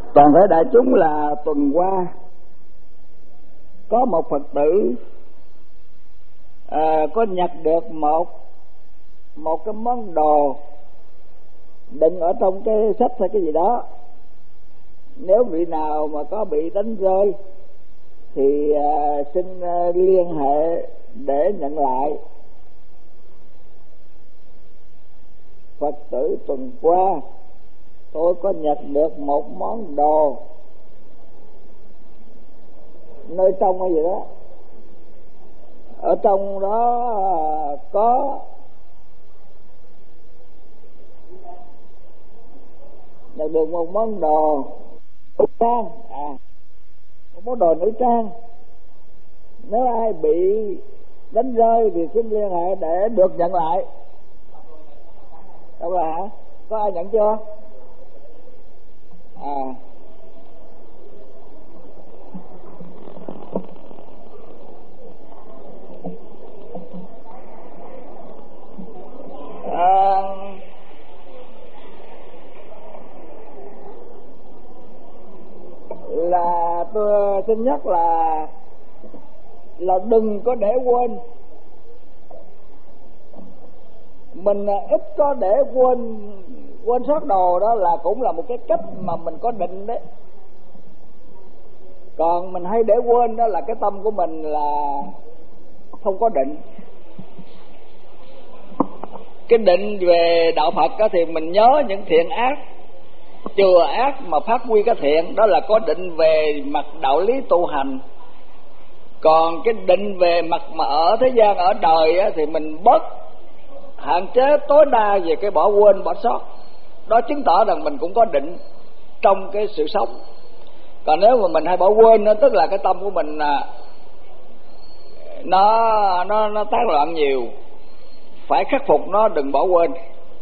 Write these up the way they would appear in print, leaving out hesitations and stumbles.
Toàn thể đại chúng, là tuần qua có một Phật tử có nhặt được một cái món đồ đựng ở trong cái sách hay cái gì đó. Nếu vị nào mà có bị đánh rơi thì xin liên hệ để nhận lại. Phật tử tuần qua tôi có nhặt được một món đồ nơi trong hay gì đó, ở trong đó có nhặt được một món đồ nữ trang, một món đồ nữ trang. Nếu ai bị đánh rơi thì xin liên hệ để được nhận lại. Đâu rồi hả? Có ai nhận chưa? Là tôi xin nhắc là đừng có để quên. Mình ít có để quên sót đồ, đó là cũng là một cái cách mà mình có định đấy. Còn mình hay để quên, đó là cái tâm của mình là không có định. Cái định về đạo Phật đó thì mình nhớ những thiện ác, chừa ác mà phát huy cái thiện, đó là có định về mặt đạo lý tu hành. Còn cái định về mặt mà ở thế gian, ở đời á, thì mình bớt hạn chế tối đa về cái bỏ quên bỏ sót. Đó chứng tỏ rằng mình cũng có định trong cái sự sống. Còn nếu mà mình hay bỏ quên đó, tức là cái tâm của mình nó tán loạn nhiều. Phải khắc phục nó, đừng bỏ quên.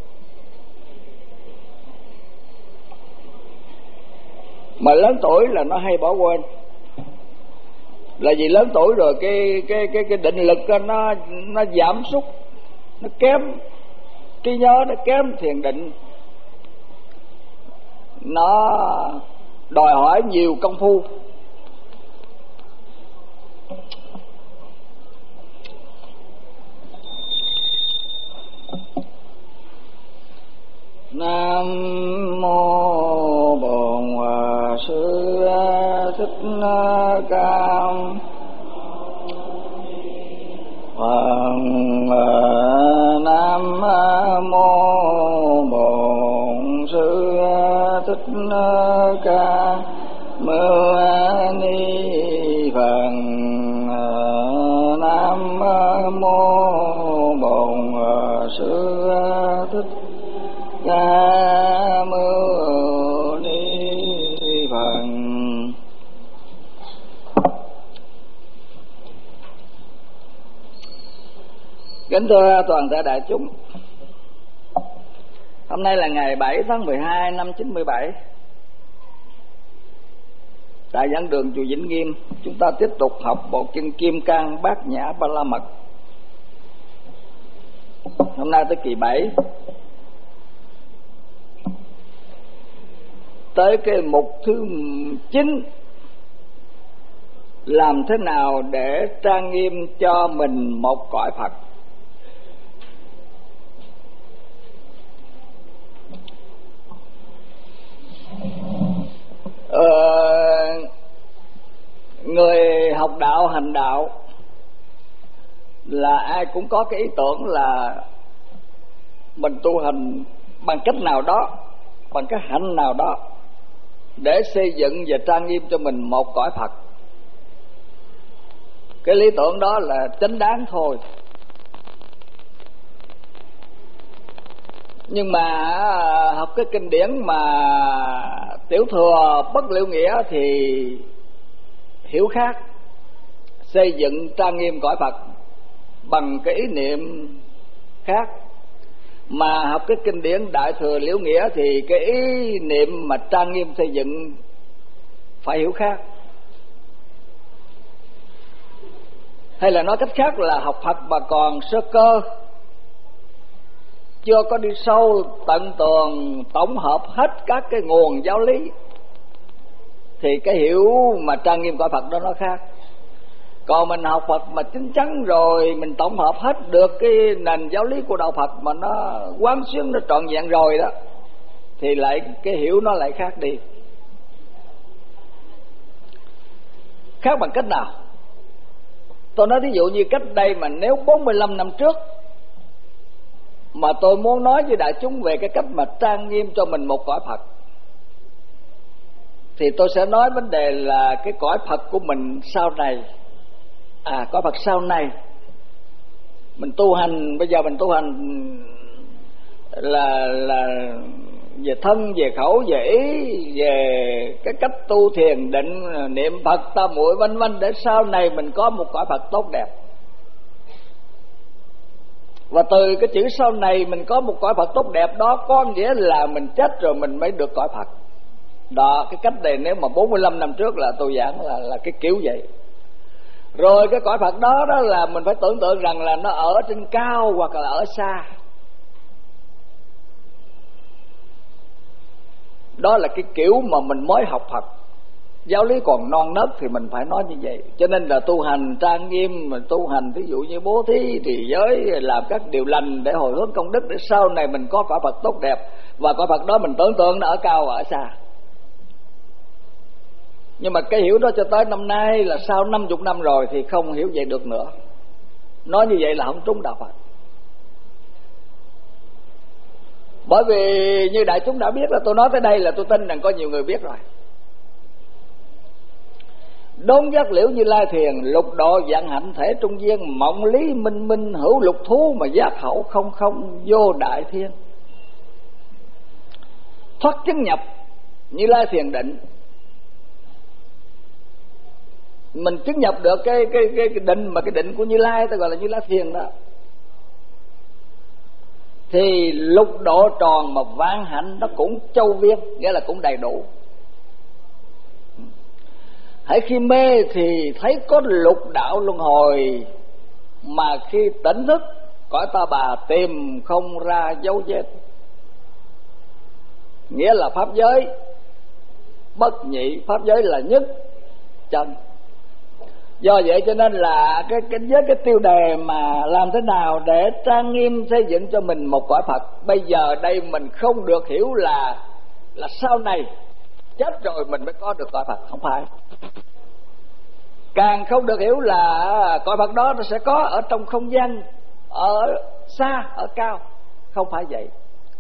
Mà lớn tuổi là nó hay bỏ quên, là vì lớn tuổi rồi cái định lực nó giảm sút, nó kém, trí nhớ nó kém, thiền định nó đòi hỏi nhiều công phu. Nam mô Bổn Sư Thích Ca Phật. Nam mô Bổn Sư Thích Ca Ni Phật. Nam mô Bổn Sư Thích Ca Ni Phật. Kính thưa toàn thể đại chúng, hôm nay là ngày 7 tháng 12 năm 97. Tại giảng đường chùa Vĩnh Nghiêm, chúng ta tiếp tục học bộ kinh Kim Cang Bát Nhã Ba La Mật. Hôm nay tới kỳ 7, tới cái mục thứ 9, làm thế nào để trang nghiêm cho mình một cõi Phật. Người học đạo hành đạo là ai cũng có cái ý tưởng là mình tu hành bằng cách nào đó, bằng cái hạnh nào đó để xây dựng và trang nghiêm cho mình một cõi Phật. Cái lý tưởng đó là chánh đáng thôi. Nhưng mà học cái kinh điển mà tiểu thừa Bất Liệu Nghĩa thì hiểu khác. Xây dựng trang nghiêm cõi Phật bằng cái ý niệm khác. Mà học cái kinh điển Đại Thừa Liễu Nghĩa thì cái ý niệm mà trang nghiêm xây dựng phải hiểu khác. Hay là nói cách khác là học Phật mà còn sơ cơ, chưa có đi sâu tận tường tổng hợp hết các cái nguồn giáo lý, thì cái hiểu mà trang nghiêm cõi Phật đó nó khác. Còn mình học Phật mà chín chắn rồi, mình tổng hợp hết được cái nền giáo lý của đạo Phật mà nó quán xuyến, nó trọn vẹn rồi đó, thì lại cái hiểu nó lại khác đi. Khác bằng cách nào? Tôi nói ví dụ như cách đây mà nếu 45 năm trước mà tôi muốn nói với đại chúng về cái cách mà trang nghiêm cho mình một cõi Phật, thì tôi sẽ nói vấn đề là cái cõi Phật của mình sau này. Cõi Phật sau này mình tu hành, bây giờ mình tu hành là về thân, về khẩu, về ý, về cái cách tu thiền định, niệm Phật tam muội vân vân, để sau này mình có một cõi Phật tốt đẹp. Và từ cái chữ sau này mình có một cõi Phật tốt đẹp đó có nghĩa là mình chết rồi mình mới được cõi Phật. Đó, cái cách này nếu mà 45 năm trước là tôi giảng là cái kiểu vậy. Rồi cái cõi Phật đó là mình phải tưởng tượng rằng là nó ở trên cao hoặc là ở xa. Đó là cái kiểu mà mình mới học Phật. Giáo lý còn non nớt thì mình phải nói như vậy. Cho nên là tu hành trang nghiêm, mà tu hành ví dụ như bố thí, trì giới, làm các điều lành để hồi hướng công đức, để sau này mình có cõi Phật tốt đẹp. Và cõi Phật đó mình tưởng tượng nó ở cao và ở xa. Nhưng mà cái hiểu đó cho tới năm nay là sau 50 năm rồi thì không hiểu vậy được nữa. Nói như vậy là không trúng đạo Phật. Bởi vì như đại chúng đã biết là tôi nói tới đây là tôi tin rằng có nhiều người biết rồi. Đốn giác liễu Như Lai thiền, lục độ vạn hạnh thể trung viên, mộng lý minh minh hữu lục thú, mà giác hậu không không vô đại thiên. Thoát chứng nhập Như Lai thiền định, mình chứng nhập được cái định, mà cái định của Như Lai ta gọi là Như Lai thiền đó, thì lục độ tròn mà vạn hạnh nó cũng châu viên, nghĩa là cũng đầy đủ. Hãy khi mê thì thấy có lục đạo luân hồi, mà khi tỉnh thức cõi ta bà tìm không ra dấu vết. Nghĩa là pháp giới bất nhị, pháp giới là nhất chân. Do vậy cho nên là với cái tiêu đề mà làm thế nào để trang nghiêm xây dựng cho mình một cõi Phật, bây giờ đây mình không được hiểu là sau này chết rồi mình mới có được cõi Phật, không phải. Càng không được hiểu là cõi Phật đó nó sẽ có ở trong không gian, ở xa, ở cao, không phải vậy.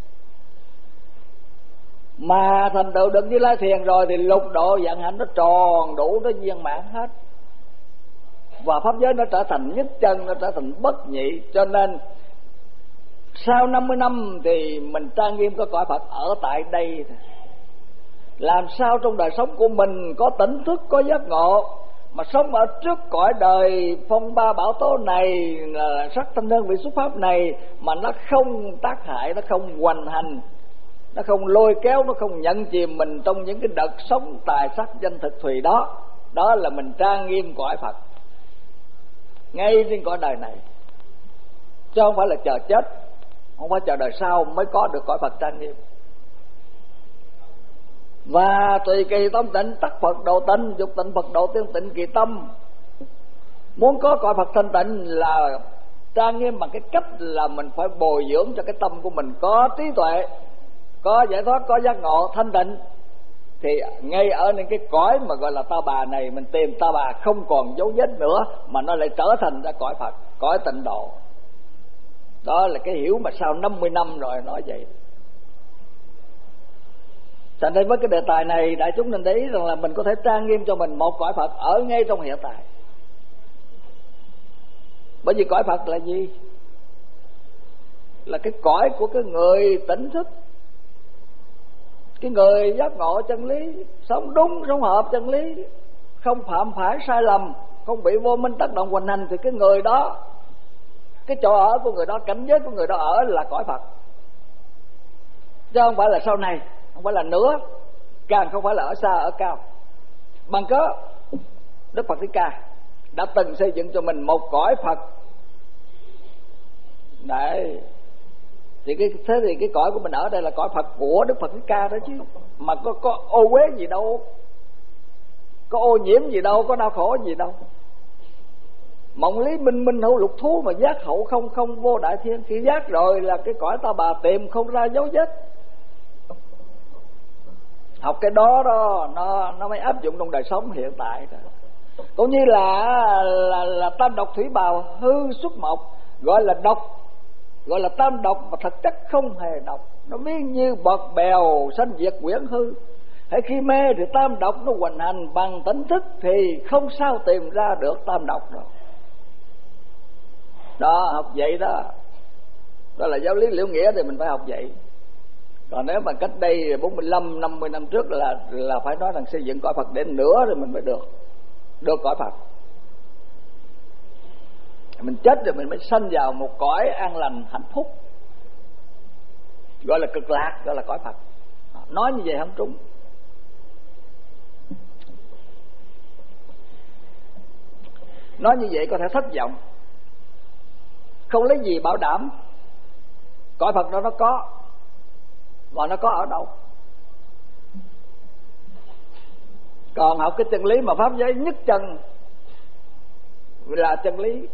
Mà thành tựu được Như Lai thiền rồi thì lục độ vạn hạnh nó tròn đủ, nó viên mãn hết. Và pháp giới nó trở thành nhất chân, nó trở thành bất nhị. Cho nên sau 50 năm thì mình trang nghiêm có cõi Phật ở tại đây. Làm sao trong đời sống của mình có tỉnh thức, có giác ngộ, mà sống ở trước cõi đời phong ba bão tố này, là sắc thanh đơn vị xuất pháp này, mà nó không tác hại, nó không hoành hành, nó không lôi kéo, nó không nhận chìm mình trong những cái đợt sống tài sắc danh thực thùy đó. Đó là mình trang nghiêm cõi Phật ngay trên cõi đời này, chứ không phải là chờ chết, không phải chờ đời sau mới có được cõi Phật trang nghiêm. Và tùy kỳ tâm tịnh tắc Phật độ tịnh, dục tịnh Phật độ tiên tịnh kỳ tâm. Muốn có cõi Phật thanh tịnh là trang nghiêm bằng cái cách là mình phải bồi dưỡng cho cái tâm của mình có trí tuệ, có giải thoát, có giác ngộ thanh tịnh. Thì ngay ở những cái cõi mà gọi là ta bà này, mình tìm ta bà không còn dấu vết nữa, mà nó lại trở thành ra cõi Phật, cõi tịnh độ. Đó là cái hiểu mà sau 50 năm rồi nói vậy. Thành ra với cái đề tài này, đại chúng nên để ý rằng là mình có thể trang nghiêm cho mình một cõi Phật ở ngay trong hiện tại. Bởi vì cõi Phật là gì? Là cái cõi của cái người tỉnh thức, cái người giác ngộ chân lý, sống đúng, sống hợp chân lý, không phạm phải sai lầm, không bị vô minh tác động hoành hành, thì cái người đó, cái chỗ ở của người đó, cảnh giới của người đó ở là cõi Phật, chứ không phải là sau này, không phải là nữa, càng không phải là ở xa ở cao. Bằng cớ Đức Phật Thích Ca đã từng xây dựng cho mình một cõi Phật đấy. Thì thế thì cái cõi của mình ở đây là cõi Phật của Đức Phật Thích Ca đó chứ, mà có ô uế gì đâu. có ô nhiễm gì đâu, có đau khổ gì đâu. Mộng lý minh minh hữu lục thú, mà giác hậu không không vô đại thiên. Khi giác rồi là cái cõi ta bà tìm không ra dấu vết. Học cái đó nó mới áp dụng trong đời sống hiện tại đó. Cũng như là tam độc thủy bào hư xuất mộc, gọi là độc, gọi là tam độc mà thực chất không hề độc. Nó ví như bọt bèo sanh diệt quyển hư. Hãy khi mê thì tam độc nó hoành hành, bằng tỉnh thức thì không sao tìm ra được tam độc đâu. Đó, học vậy đó. Đó là giáo lý Liễu Nghĩa thì mình phải học vậy. Còn nếu mà cách đây 45-50 năm trước là phải nói rằng xây dựng cõi Phật đến nữa rồi mình mới được cõi Phật. Mình chết rồi mình mới sanh vào một cõi an lành hạnh phúc, gọi là cực lạc, gọi là cõi Phật. Nói như vậy không trúng. Nói như vậy có thể thất vọng. Không lấy gì bảo đảm cõi Phật đó nó có, mà nó có ở đâu. Còn học cái chân lý mà pháp giới nhất chân là chân lý.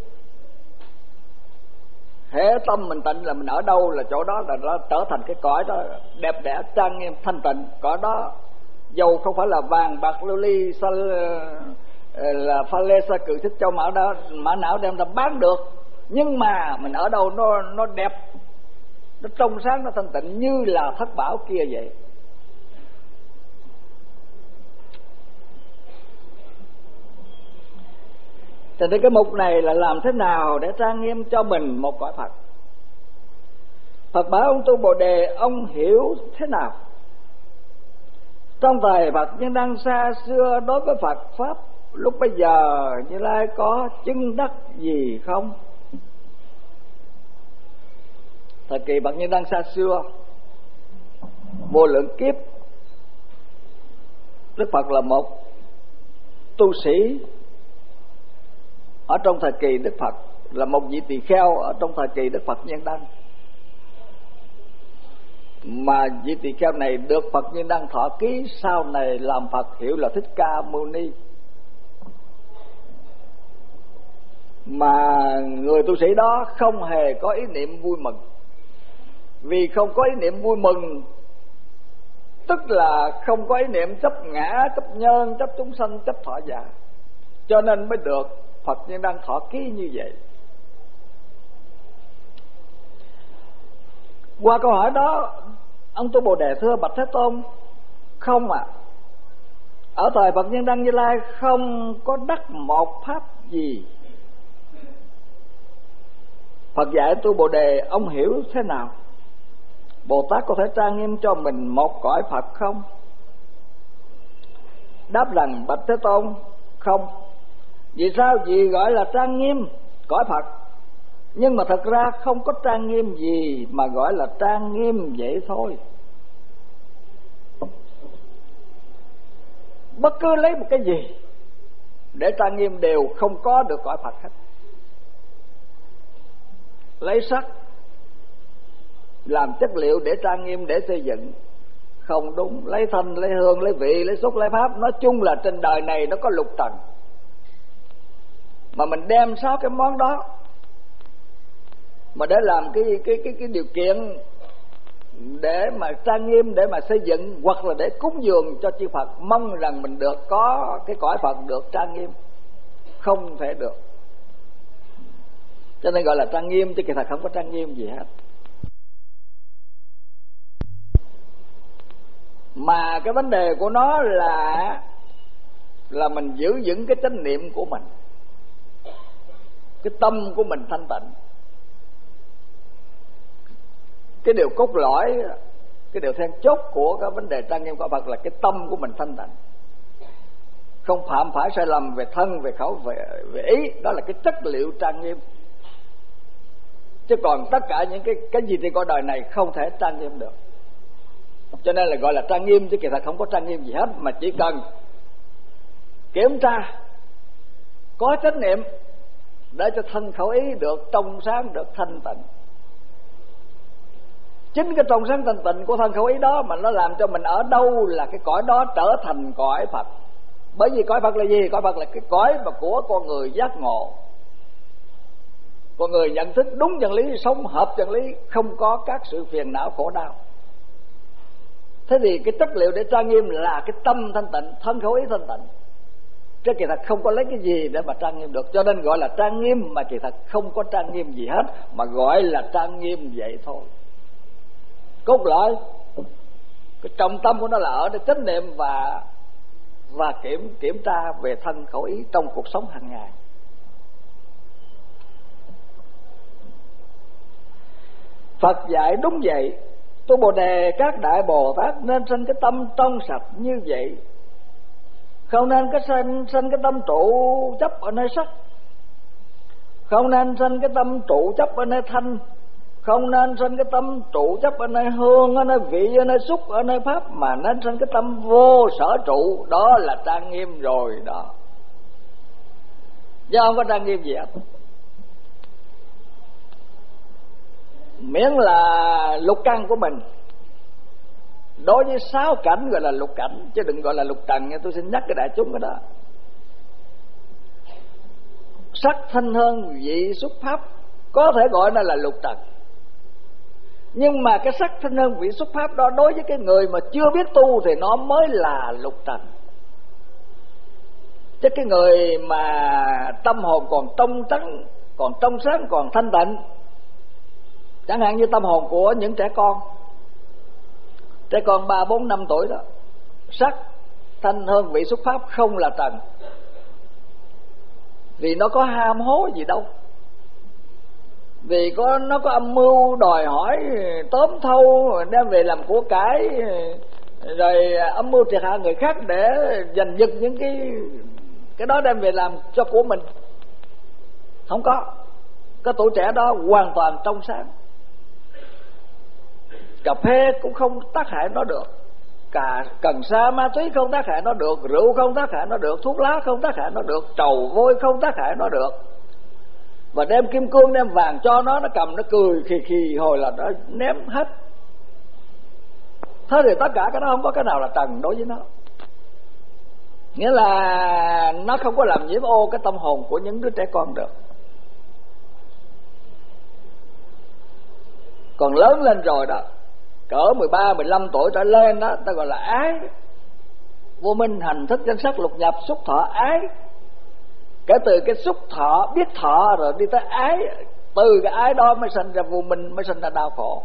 Hễ tâm mình tịnh là mình ở đâu là chỗ đó là nó trở thành cái cõi đó đẹp đẽ trang nghiêm thanh tịnh. Cõi đó dầu không phải là vàng bạc lưu ly là pha lê sa cừ thích châu mã não đem ra bán được, nhưng mà mình ở đâu nó đẹp, nó trong sáng, nó thanh tịnh như là thất bảo kia vậy. Cho nên cái mục này là làm thế nào để trang nghiêm cho mình một cõi Phật. Phật bảo ông Tu Bồ Đề, ông hiểu thế nào? Trong thời Phật Nhân Đăng xa xưa, đối với Phật Pháp lúc bây giờ Như Lai có chứng đắc gì không? Thời kỳ Phật Nhân Đăng xa xưa, vô lượng kiếp, Đức Phật là một tu sĩ ở trong thời kỳ Đức Phật, là một vị tỳ kheo ở trong thời kỳ Đức Phật Nhân Đăng. Mà vị tỳ kheo này được Phật Nhân Đăng thọ ký, sau này làm Phật hiệu là Thích Ca Mâu Ni. Mà người tu sĩ đó không hề có ý niệm vui mừng. Vì không có ý niệm vui mừng, tức là không có ý niệm chấp ngã, chấp nhân, chấp chúng sanh, chấp thọ giả, cho nên mới được Phật Nhân Đăng thọ ký như vậy. Qua câu hỏi đó, ông Tu Bồ Đề thưa bạch Thế Tôn, không ạ. Ở thời Phật Nhân Đăng Như Lai không có đắc một pháp gì. Phật dạy Tu Bồ Đề, ông hiểu thế nào? Bồ Tát có thể trang nghiêm cho mình một cõi Phật không? Đáp rằng bạch Thế Tôn, không. Vì sao? Vì gọi là trang nghiêm cõi Phật, nhưng mà thật ra không có trang nghiêm gì mà gọi là trang nghiêm vậy thôi. Bất cứ lấy một cái gì để trang nghiêm đều không có được cõi Phật hết. Lấy sắt làm chất liệu để trang nghiêm, để xây dựng, không đúng. Lấy thanh, lấy hương, lấy vị, lấy xúc, lấy pháp, nói chung là trên đời này nó có lục trần, mà mình đem 6 cái món đó mà để làm cái điều kiện để mà trang nghiêm, để mà xây dựng, hoặc là để cúng dường cho chư Phật, mong rằng mình được có cái cõi Phật được trang nghiêm, không thể được. Cho nên gọi là trang nghiêm, chứ kỳ thật không có trang nghiêm gì hết. Mà cái vấn đề của nó là mình giữ vững cái chánh niệm của mình, cái tâm của mình thanh tịnh. Cái điều cốt lõi, cái điều then chốt của cái vấn đề trang nghiêm của Phật là cái tâm của mình thanh tịnh, không phạm phải sai lầm về thân, về khẩu, về ý. Đó là cái chất liệu trang nghiêm. Chứ còn tất cả những cái gì trên cõi đời này không thể trang nghiêm được. Cho nên là gọi là trang nghiêm, chứ kỳ thật không có trang nghiêm gì hết, mà chỉ cần kiểm tra, có chánh niệm để cho thân khẩu ý được trong sáng, được thanh tịnh. Chính cái trong sáng thanh tịnh của thân khẩu ý đó mà nó làm cho mình ở đâu là cái cõi đó trở thành cõi Phật. Bởi vì cõi Phật là gì? Cõi Phật là cái cõi mà của con người giác ngộ, con người nhận thức đúng chân lý, sống hợp chân lý, không có các sự phiền não khổ đau. Thế thì cái chất liệu để trang nghiêm là cái tâm thanh tịnh, thân khẩu ý thanh tịnh, chứ kỳ thật không có lấy cái gì để mà trang nghiêm được. Cho nên gọi là trang nghiêm, mà kỳ thật không có trang nghiêm gì hết, mà gọi là trang nghiêm vậy thôi. Cốt lõi, cái trọng tâm của nó là ở để chánh niệm và kiểm tra về thân khẩu ý trong cuộc sống hàng ngày. Phật dạy đúng vậy, tu Bồ Đề các đại Bồ Tát nên sinh cái tâm trong sạch như vậy, không nên sinh cái tâm trụ chấp ở nơi sắc, không nên sinh cái tâm trụ chấp ở nơi thanh, không nên sinh cái tâm trụ chấp ở nơi hương, ở nơi vị, ở nơi xúc, ở nơi pháp, mà nên sinh cái tâm vô sở trụ. Đó là trang nghiêm rồi đó, chứ không có trang nghiêm gì hết. Miễn là lục căn của mình đối với 6 cảnh gọi là lục cảnh, chứ đừng gọi là lục trần nha. Tôi xin nhắc cái đại chúng cái đó. Sắc thanh hương vị xúc pháp có thể gọi nó là lục trần, nhưng mà cái sắc thanh hương vị xúc pháp đó đối với cái người mà chưa biết tu thì nó mới là lục trần. Chứ cái người mà tâm hồn còn trong trắng, còn trong sáng, còn thanh tịnh, chẳng hạn như tâm hồn của những trẻ con 3, 4, 5 tuổi đó, sắc thanh hương vị xúc pháp không là trần, vì nó có ham hố gì đâu, vì nó có âm mưu đòi hỏi tóm thâu đem về làm của cải, rồi âm mưu triệt hạ người khác để giành giật những cái đó đem về làm cho của mình. Không có. Cái tuổi trẻ đó hoàn toàn trong sáng. Cà phê cũng không tác hại nó được, cả cần sa ma túy không tác hại nó được, rượu không tác hại nó được, thuốc lá không tác hại nó được, trầu vôi không tác hại nó được. Và đem kim cương đem vàng cho nó cầm, nó cười khì khì hồi là nó ném hết. Thế thì tất cả cái đó không có cái nào là trần đối với nó. Nghĩa là nó không có làm nhiễm ô cái tâm hồn của những đứa trẻ con được. Còn lớn lên rồi đó, cỡ 13, 15 tuổi trở lên đó, ta gọi là ái. Vô minh hành thức danh sắc lục nhập xúc thọ ái. Kể từ cái xúc thọ, biết thọ rồi đi tới ái, từ cái ái đó mới sinh ra vô minh, mới sinh ra đau khổ.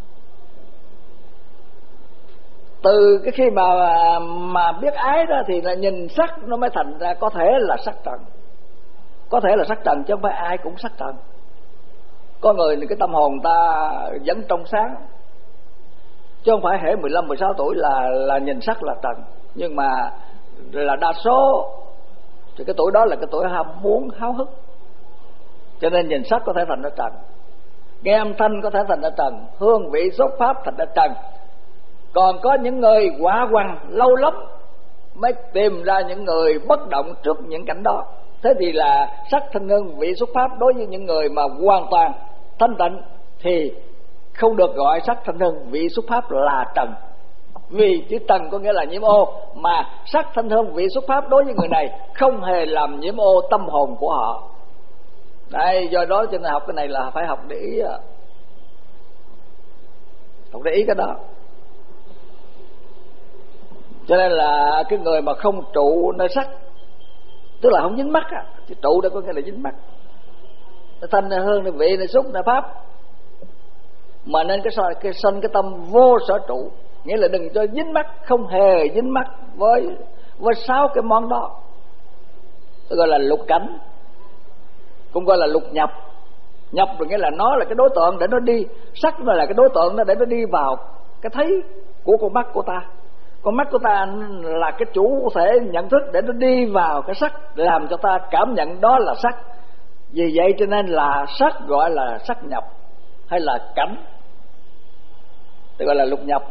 Từ cái khi mà biết ái đó thì là nhìn sắc nó mới thành ra có thể là sắc trần. Có thể là sắc trần chứ không phải ai cũng sắc trần. Có người thì cái tâm hồn ta vẫn trong sáng, chứ không phải hễ 15, 16 tuổi là nhìn sắc là trần. Nhưng mà là đa số thì cái tuổi đó là cái tuổi ham muốn háo hức, cho nên nhìn sắc có thể thành ra trần, nghe âm thanh có thể thành ra trần, hương vị xúc pháp thành ra trần. Còn có những người quả quằn lâu lắm mới tìm ra những người bất động trước những cảnh đó. Thế thì là sắc thanh hương vị xúc pháp đối với những người mà hoàn toàn thanh tịnh thì không được gọi sắc thanh hương vị xúc pháp là trần, vì chữ trần có nghĩa là nhiễm ô, mà sắc thanh hương vị xúc pháp đối với người này không hề làm nhiễm ô tâm hồn của họ. Đây, do đó cho nên học cái này là phải học để ý, học để ý cái đó. Cho nên là cái người mà không trụ nơi sắc, tức là không dính mắt á, chứ trụ đây có nghĩa là dính mắt. Thanh hương, vị, xúc, pháp, mà nên cái sanh cái tâm vô sở trụ, nghĩa là đừng cho dính mắt, không hề dính mắt với 6 cái món đó. Tôi gọi là lục cảnh, cũng gọi là lục nhập. Nhập rồi nghĩa là nó là cái đối tượng để nó đi, sắc nó là cái đối tượng để nó đi vào cái thấy của con mắt của ta. Con mắt của ta là cái chủ thể nhận thức để nó đi vào cái sắc, làm cho ta cảm nhận đó là sắc. Vì vậy cho nên là sắc gọi là sắc nhập hay là cảnh, tức gọi là lục nhập.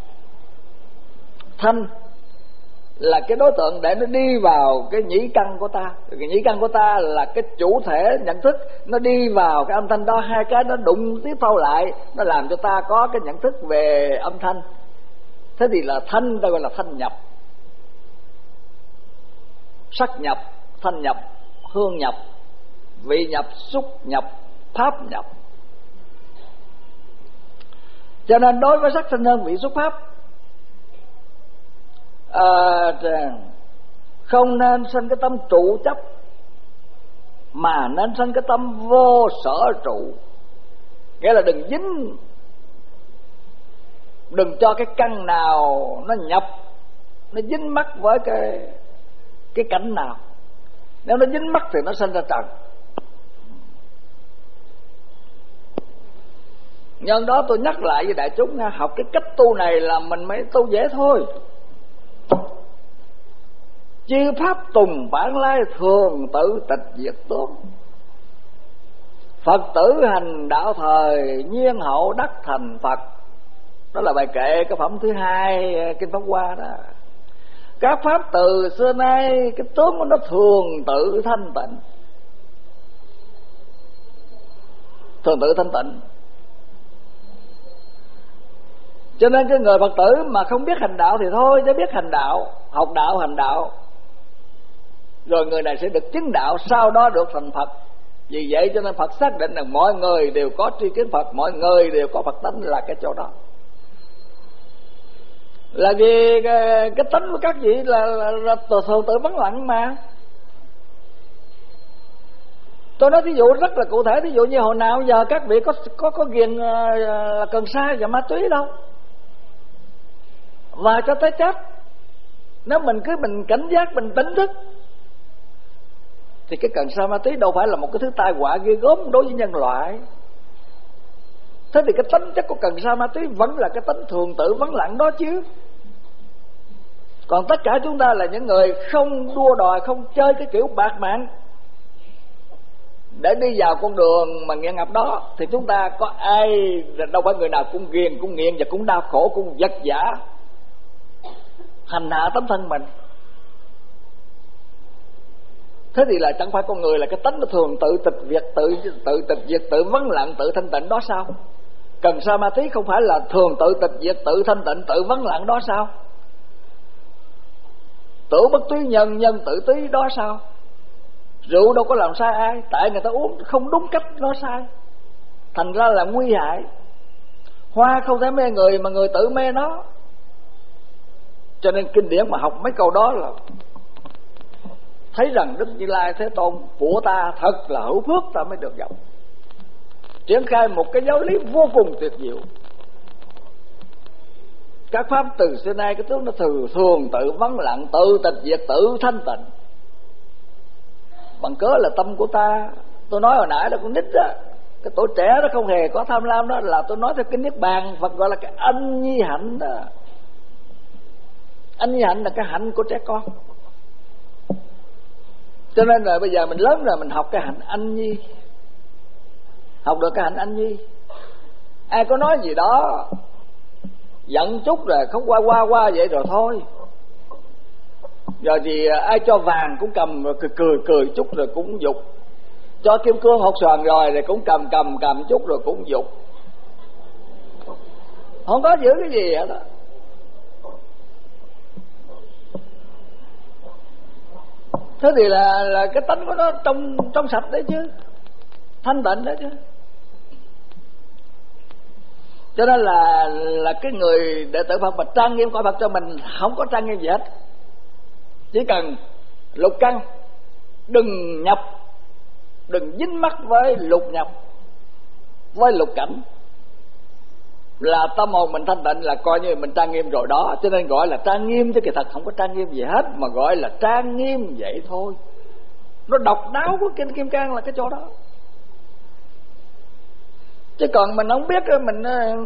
Thanh là cái đối tượng để nó đi vào cái nhĩ căn của ta. Cái nhĩ căn của ta là cái chủ thể nhận thức, nó đi vào cái âm thanh đó, hai cái nó đụng tiếp thâu lại, nó làm cho ta có cái nhận thức về âm thanh. Thế thì là thanh, ta gọi là thanh nhập. sắc nhập, thanh nhập, hương nhập, vị nhập, xúc nhập, pháp nhập. Cho nên đối với sắc thanh hương vị xúc pháp, không nên sinh cái tâm trụ chấp, mà nên sinh cái tâm vô sở trụ. Nghĩa là đừng dính, đừng cho cái căn nào nó nhập, nó dính mắc với cái cảnh nào. Nếu nó dính mắc thì nó sinh ra trần. Nhân đó tôi nhắc lại với đại chúng nha, học cái cách tu này là mình mới tu dễ thôi. Chư pháp tùng bản lai thường tự tịch diệt tướng. Phật tử hành đạo thời nhiên hậu đắc thành Phật. Đó là bài kệ cái phẩm thứ 2 Kinh Pháp Hoa đó. Các pháp từ xưa nay cái tướng của nó thường tự thanh tịnh. Thường tự thanh tịnh. Cho nên cái người Phật tử mà không biết hành đạo thì thôi, chứ biết hành đạo, học đạo, hành đạo, rồi người này sẽ được chứng đạo, sau đó được thành Phật. Vì vậy cho nên Phật xác định rằng mọi người đều có tri kiến Phật, mọi người đều có Phật tánh là cái chỗ đó. Là vì cái tánh của các vị là thường tự vắng lặng mà. Tôi nói thí dụ rất là cụ thể, thí dụ như hồi nào giờ các vị có ghiền cần sa và ma túy đâu, và cho tới chết. Nếu mình cảnh giác, mình tỉnh thức, thì cái cần sa ma túy đâu phải là một cái thứ tai họa ghê gớm đối với nhân loại. Thế thì cái tính chất của cần sa ma túy vẫn là cái tính thường tự vắng lặng đó chứ. Còn tất cả chúng ta là những người không đua đòi, không chơi cái kiểu bạc mạng để đi vào con đường mà nghiện ngập đó, thì chúng ta có ai, đâu phải người nào cũng ghiền, cũng nghiện và cũng đau khổ, cũng vật vã hành hạ tấm thân mình. Thế thì là chẳng phải con người là cái tánh nó thường tự tịch diệt, tự tịch diệt, tự vắng lặng, tự thanh tịnh đó sao? Cần sa ma túy không phải là thường tự tịch diệt, tự thanh tịnh, tự vắng lặng đó sao? Tử bất túy nhân, nhân tự túy đó sao? Rượu đâu có làm sai ai, tại người ta uống không đúng cách nó sai, thành ra là nguy hại. Hoa không thể mê người mà người tự mê nó. Cho nên kinh điển mà học mấy câu đó là thấy rằng Đức Như Lai Thế Tôn của ta thật là hữu phước, ta mới được gặp, triển khai một cái giáo lý vô cùng tuyệt diệu. Các pháp từ xưa nay cái tướng nó thường tự vắng lặng, tự tịch diệt, tự thanh tịnh. Bằng cớ là tâm của ta, tôi nói hồi nãy là con nít á, cái tuổi trẻ nó không hề có tham lam, đó là tôi nói theo cái niết bàn. Phật gọi là cái anh nhi hạnh đó. Anh nhi hạnh là cái hạnh của trẻ con. Cho nên là bây giờ mình lớn rồi mình học cái hạnh anh nhi, học được cái hạnh anh nhi. Ai có nói gì đó giận chút rồi không qua vậy rồi thôi. Rồi thì ai cho vàng cũng cầm rồi cười chút rồi cũng dục. Cho kim cương hột xoàn rồi cũng cầm chút rồi cũng dục. Không có giữ cái gì hết đó. Thế thì là cái tánh của nó trong sạch đấy chứ, thanh tịnh đấy chứ. Cho nên là cái người đệ tử Phật mà trang nghiêm cõi Phật cho mình không có trang nghiêm gì hết. Chỉ cần lục căn, đừng nhập, đừng dính mắc với lục nhập, với lục cảnh, là tâm hồn mình thanh tịnh, là coi như mình trang nghiêm rồi đó. Cho nên gọi là trang nghiêm, chứ kỳ thật không có trang nghiêm gì hết, mà gọi là trang nghiêm vậy thôi. Nó độc đáo của Kinh Kim Cang là cái chỗ đó. Chứ còn mình không biết, mình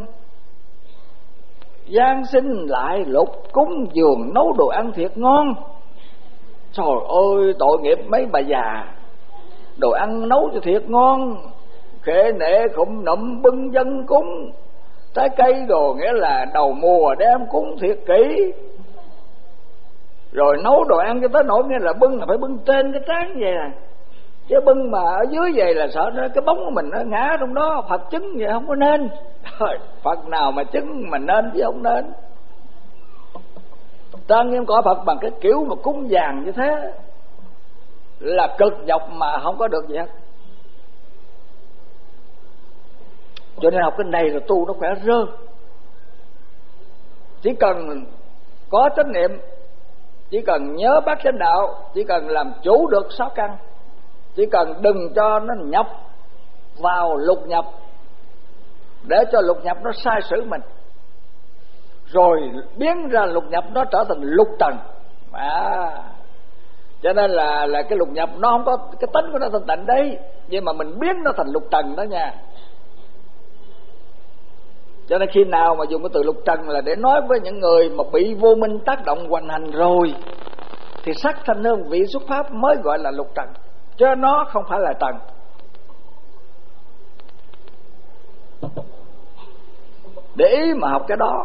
gian sinh lại lục cúng dường nấu đồ ăn thiệt ngon. Trời ơi tội nghiệp mấy bà già, đồ ăn nấu cho thiệt ngon, khệ nệ khụm nụm bưng dân cúng, trái cây đồ nghĩa là đầu mùa đem cúng thiệt kỹ. Rồi nấu đồ ăn cho tới nỗi nghĩa là bưng là phải bưng trên cái trán vậy nè, chứ bưng mà ở dưới vậy là sợ nó, cái bóng của mình nó ngã trong đó. Phật chứng vậy không có nên. Phật nào mà chứng mà nên chứ không nên. Trang nghiêm cõi Phật bằng cái kiểu mà cúng vàng như thế, là cực nhọc mà không có được gì hết. Cho nên học cái này rồi tu nó khỏe rơ. Chỉ cần có chánh niệm, chỉ cần nhớ bát chánh đạo, chỉ cần làm chủ được 6 căn, chỉ cần đừng cho nó nhập vào lục nhập, để cho lục nhập nó sai sử mình, rồi biến ra lục nhập nó trở thành lục trần. Cho nên là cái lục nhập nó không có cái tính của nó thanh tịnh đấy, nhưng mà mình biến nó thành lục trần đó nha. Cho nên khi nào mà dùng cái từ lục trần là để nói với những người mà bị vô minh tác động hoành hành rồi, thì sắc thanh hương vị xuất pháp mới gọi là lục trần, chứ nó không phải là trần. Để ý mà học cái đó.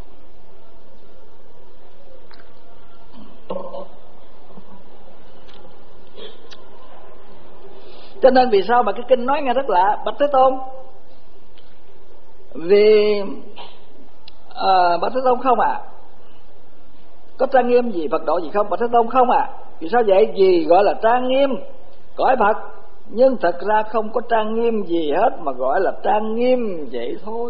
Cho nên vì sao mà cái kinh nói nghe rất lạ: Bạch Thế Tôn, vì Bạch Thế Tôn không à, có trang nghiêm gì Phật độ gì không? Bạch Thế Tôn không à. Vì sao vậy? Vì gọi là trang nghiêm cõi Phật, nhưng thật ra không có trang nghiêm gì hết, mà gọi là trang nghiêm vậy thôi.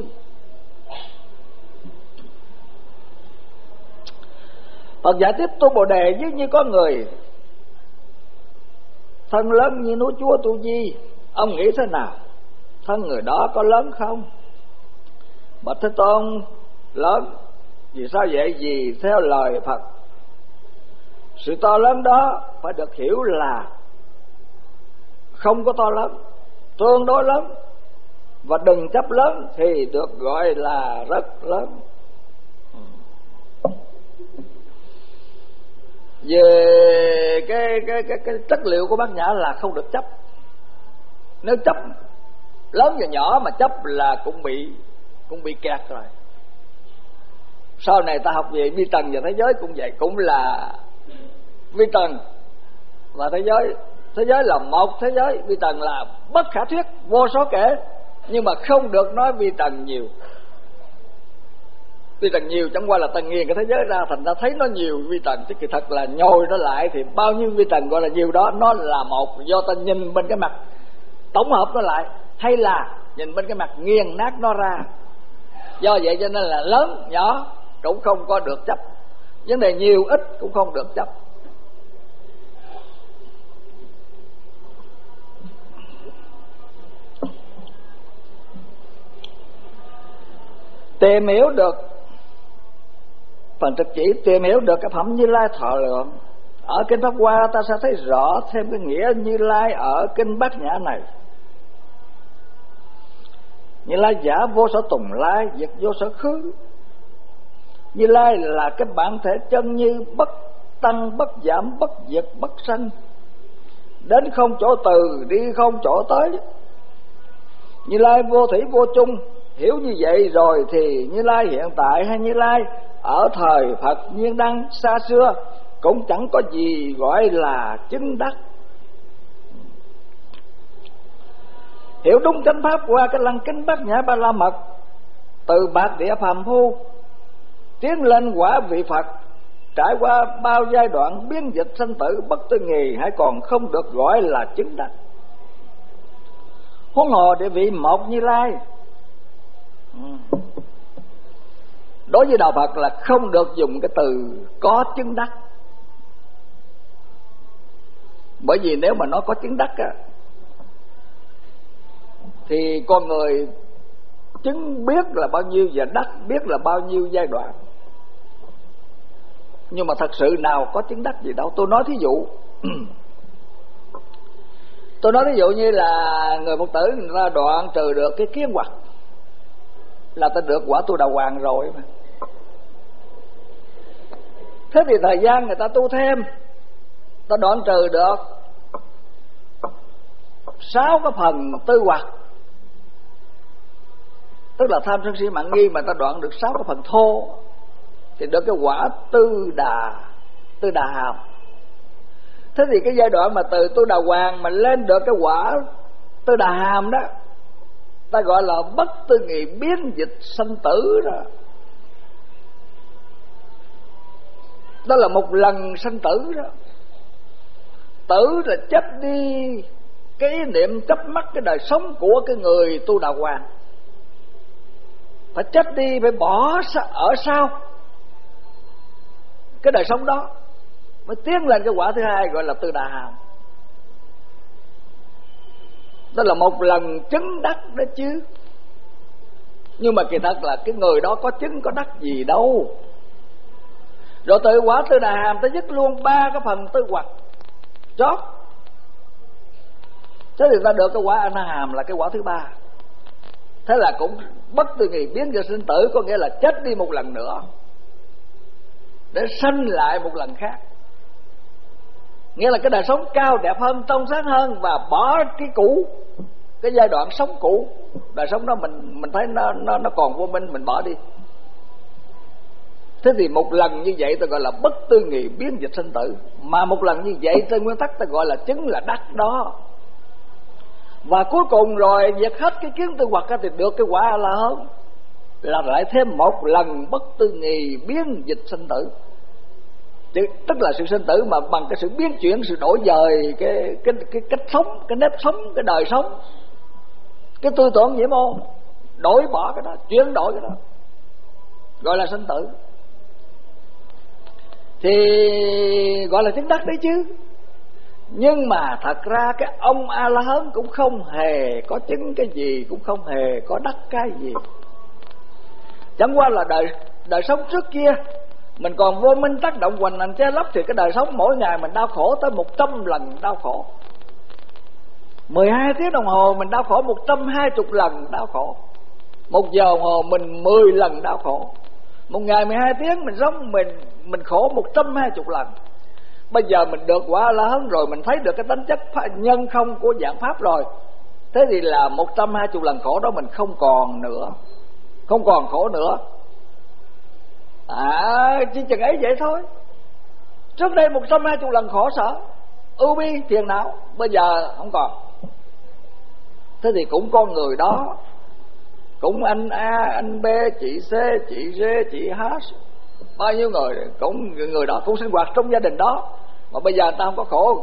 Phật giải tiếp tu Bồ Đề giống như có người thân lớn như núi Chúa Tu Di. Ông nghĩ thế nào? Thân người đó có lớn không? Bạch Thế Tôn, lớn. Vì sao vậy? Vì theo lời Phật, sự to lớn đó phải được hiểu là không có to lớn, tương đối lớn, và đừng chấp lớn thì được gọi là rất lớn. Về cái chất liệu của Bát Nhã là không được chấp. Nếu chấp lớn và nhỏ mà chấp là cũng bị kẹt rồi. Sau này ta học về vi trần và thế giới cũng vậy, cũng là vi trần và thế giới. Thế giới là một thế giới, vi trần là bất khả thuyết, vô số kể, nhưng mà không được nói vi trần nhiều. Vi trần nhiều chẳng qua là ta nghiền cái thế giới ra, thành ra thấy nó nhiều vi trần, chứ kỳ thật là nhồi nó lại thì bao nhiêu vi trần gọi là nhiều đó, nó là một, do ta nhìn bên cái mặt tổng hợp nó lại, hay là nhìn bên cái mặt nghiền nát nó ra. Do vậy cho nên là lớn nhỏ cũng không có được chấp, vấn đề nhiều ít cũng không được chấp. Tìm hiểu được phần thực chỉ, tìm hiểu được cái phẩm Như Lai thọ lượng ở kinh Pháp Hoa, ta sẽ thấy rõ thêm cái nghĩa Như Lai ở kinh Bát Nhã này. Như Lai giả vô sở tùng lai, diệt vô sở khứ. Như Lai là cái bản thể chân như, bất tăng bất giảm, bất diệt bất sanh, đến không chỗ từ, đi không chỗ tới. Như Lai vô thủy vô chung. Hiểu như vậy rồi thì Như Lai hiện tại hay Như Lai ở thời Phật Nhiên Đăng xa xưa cũng chẳng có gì gọi là chứng đắc. Hiểu đúng chánh pháp qua cái lăng kính Bát Nhã Ba La Mật, từ bạc địa phàm phu tiến lên quả vị Phật, trải qua bao giai đoạn biến dịch sanh tử bất tư nghì, hãy còn không được gọi là chứng đắc. Huống hồ địa vị một Như Lai, đối với đạo Phật là không được dùng cái từ có chứng đắc. Bởi vì nếu mà nó có chứng đắc á, thì con người chứng biết là bao nhiêu và đắc biết là bao nhiêu giai đoạn. Nhưng mà thật sự nào có chứng đắc gì đâu. Tôi nói thí dụ tôi nói thí dụ như là người Phật tử người ta đoạn trừ được cái kiến hoặc là ta được quả tu đà hoàng rồi mà. Thế thì thời gian người ta tu thêm, ta đoạn trừ được 6 cái phần tư hoặc, tức là tham sân si mạng nghi, mà ta đoạn được 6 cái phần thô thì được cái quả tư đà hàm. Thế thì cái giai đoạn mà từ tu đà hoàng mà lên được cái quả tư đà hàm đó, ta gọi là bất tư nghị biến dịch sanh tử đó. Đó là một lần sanh tử đó. tử là chết đi cái ý niệm chấp mắc cái đời sống của cái người tu đạo hoàng, phải chết đi, phải bỏ ở sau cái đời sống đó mới tiến lên cái quả thứ hai gọi là Tư Đà Hàm. Đó là một lần chứng đắc đó chứ. Nhưng mà kỳ thật là cái người đó có chứng có đắc gì đâu. Rồi từ quả Tư Đà Hàm ta dứt luôn 3 cái phần tư hoặc chót. Thế thì ta được cái quả A Na Hàm là cái quả thứ 3. Thế là cũng bất tư nghì biến cho sinh tử, có nghĩa là chết đi một lần nữa để sanh lại một lần khác. Nghĩa là cái đời sống cao đẹp hơn, trong sáng hơn, và bỏ cái cũ, cái giai đoạn sống cũ. Đời sống đó mình thấy nó còn vô minh, mình bỏ đi. Thế thì một lần như vậy ta gọi là bất tư nghì biến dịch sinh tử. Mà một lần như vậy trên nguyên tắc ta gọi là chứng là đắc đó. Và cuối cùng rồi diệt hết cái kiến tư hoặc thì được cái quả A La Hán, là lại thêm một lần bất tư nghì biến dịch sinh tử. Tức là sự sinh tử mà bằng cái sự biến chuyển, sự đổi dời cái cách sống, cái nếp sống, cái đời sống, cái tư tưởng nhiễm ô, đổi bỏ cái đó, chuyển đổi cái đó, gọi là sinh tử. Thì gọi là chứng đắc đấy chứ. Nhưng mà thật ra cái ông A La Hán cũng không hề có chứng cái gì, cũng không hề có đắc cái gì. Chẳng qua là đời sống trước kia mình còn vô minh tác động hoành hành che lấp, thì cái đời sống mỗi ngày mình đau khổ tới 100 lần đau khổ. 12 tiếng đồng hồ mình đau khổ 120 lần đau khổ. 1 giờ đồng hồ mình 10 lần đau khổ. Một ngày 12 tiếng mình sống mình khổ 120 lần. Bây giờ mình được quả La Hán rồi, mình thấy được cái tính chất nhân không của dạng pháp rồi. Thế thì là 120 lần khổ đó mình không còn nữa, không còn khổ nữa. Chỉ chừng ấy vậy thôi. Trước đây 120 lần khổ sở, ưu bi, phiền não, bây giờ không còn. Thế thì cũng con người đó, cũng anh A, anh B, chị C, chị D, chị H, bao nhiêu người, cũng người đó cũng sinh hoạt trong gia đình đó, mà bây giờ người ta không có khổ,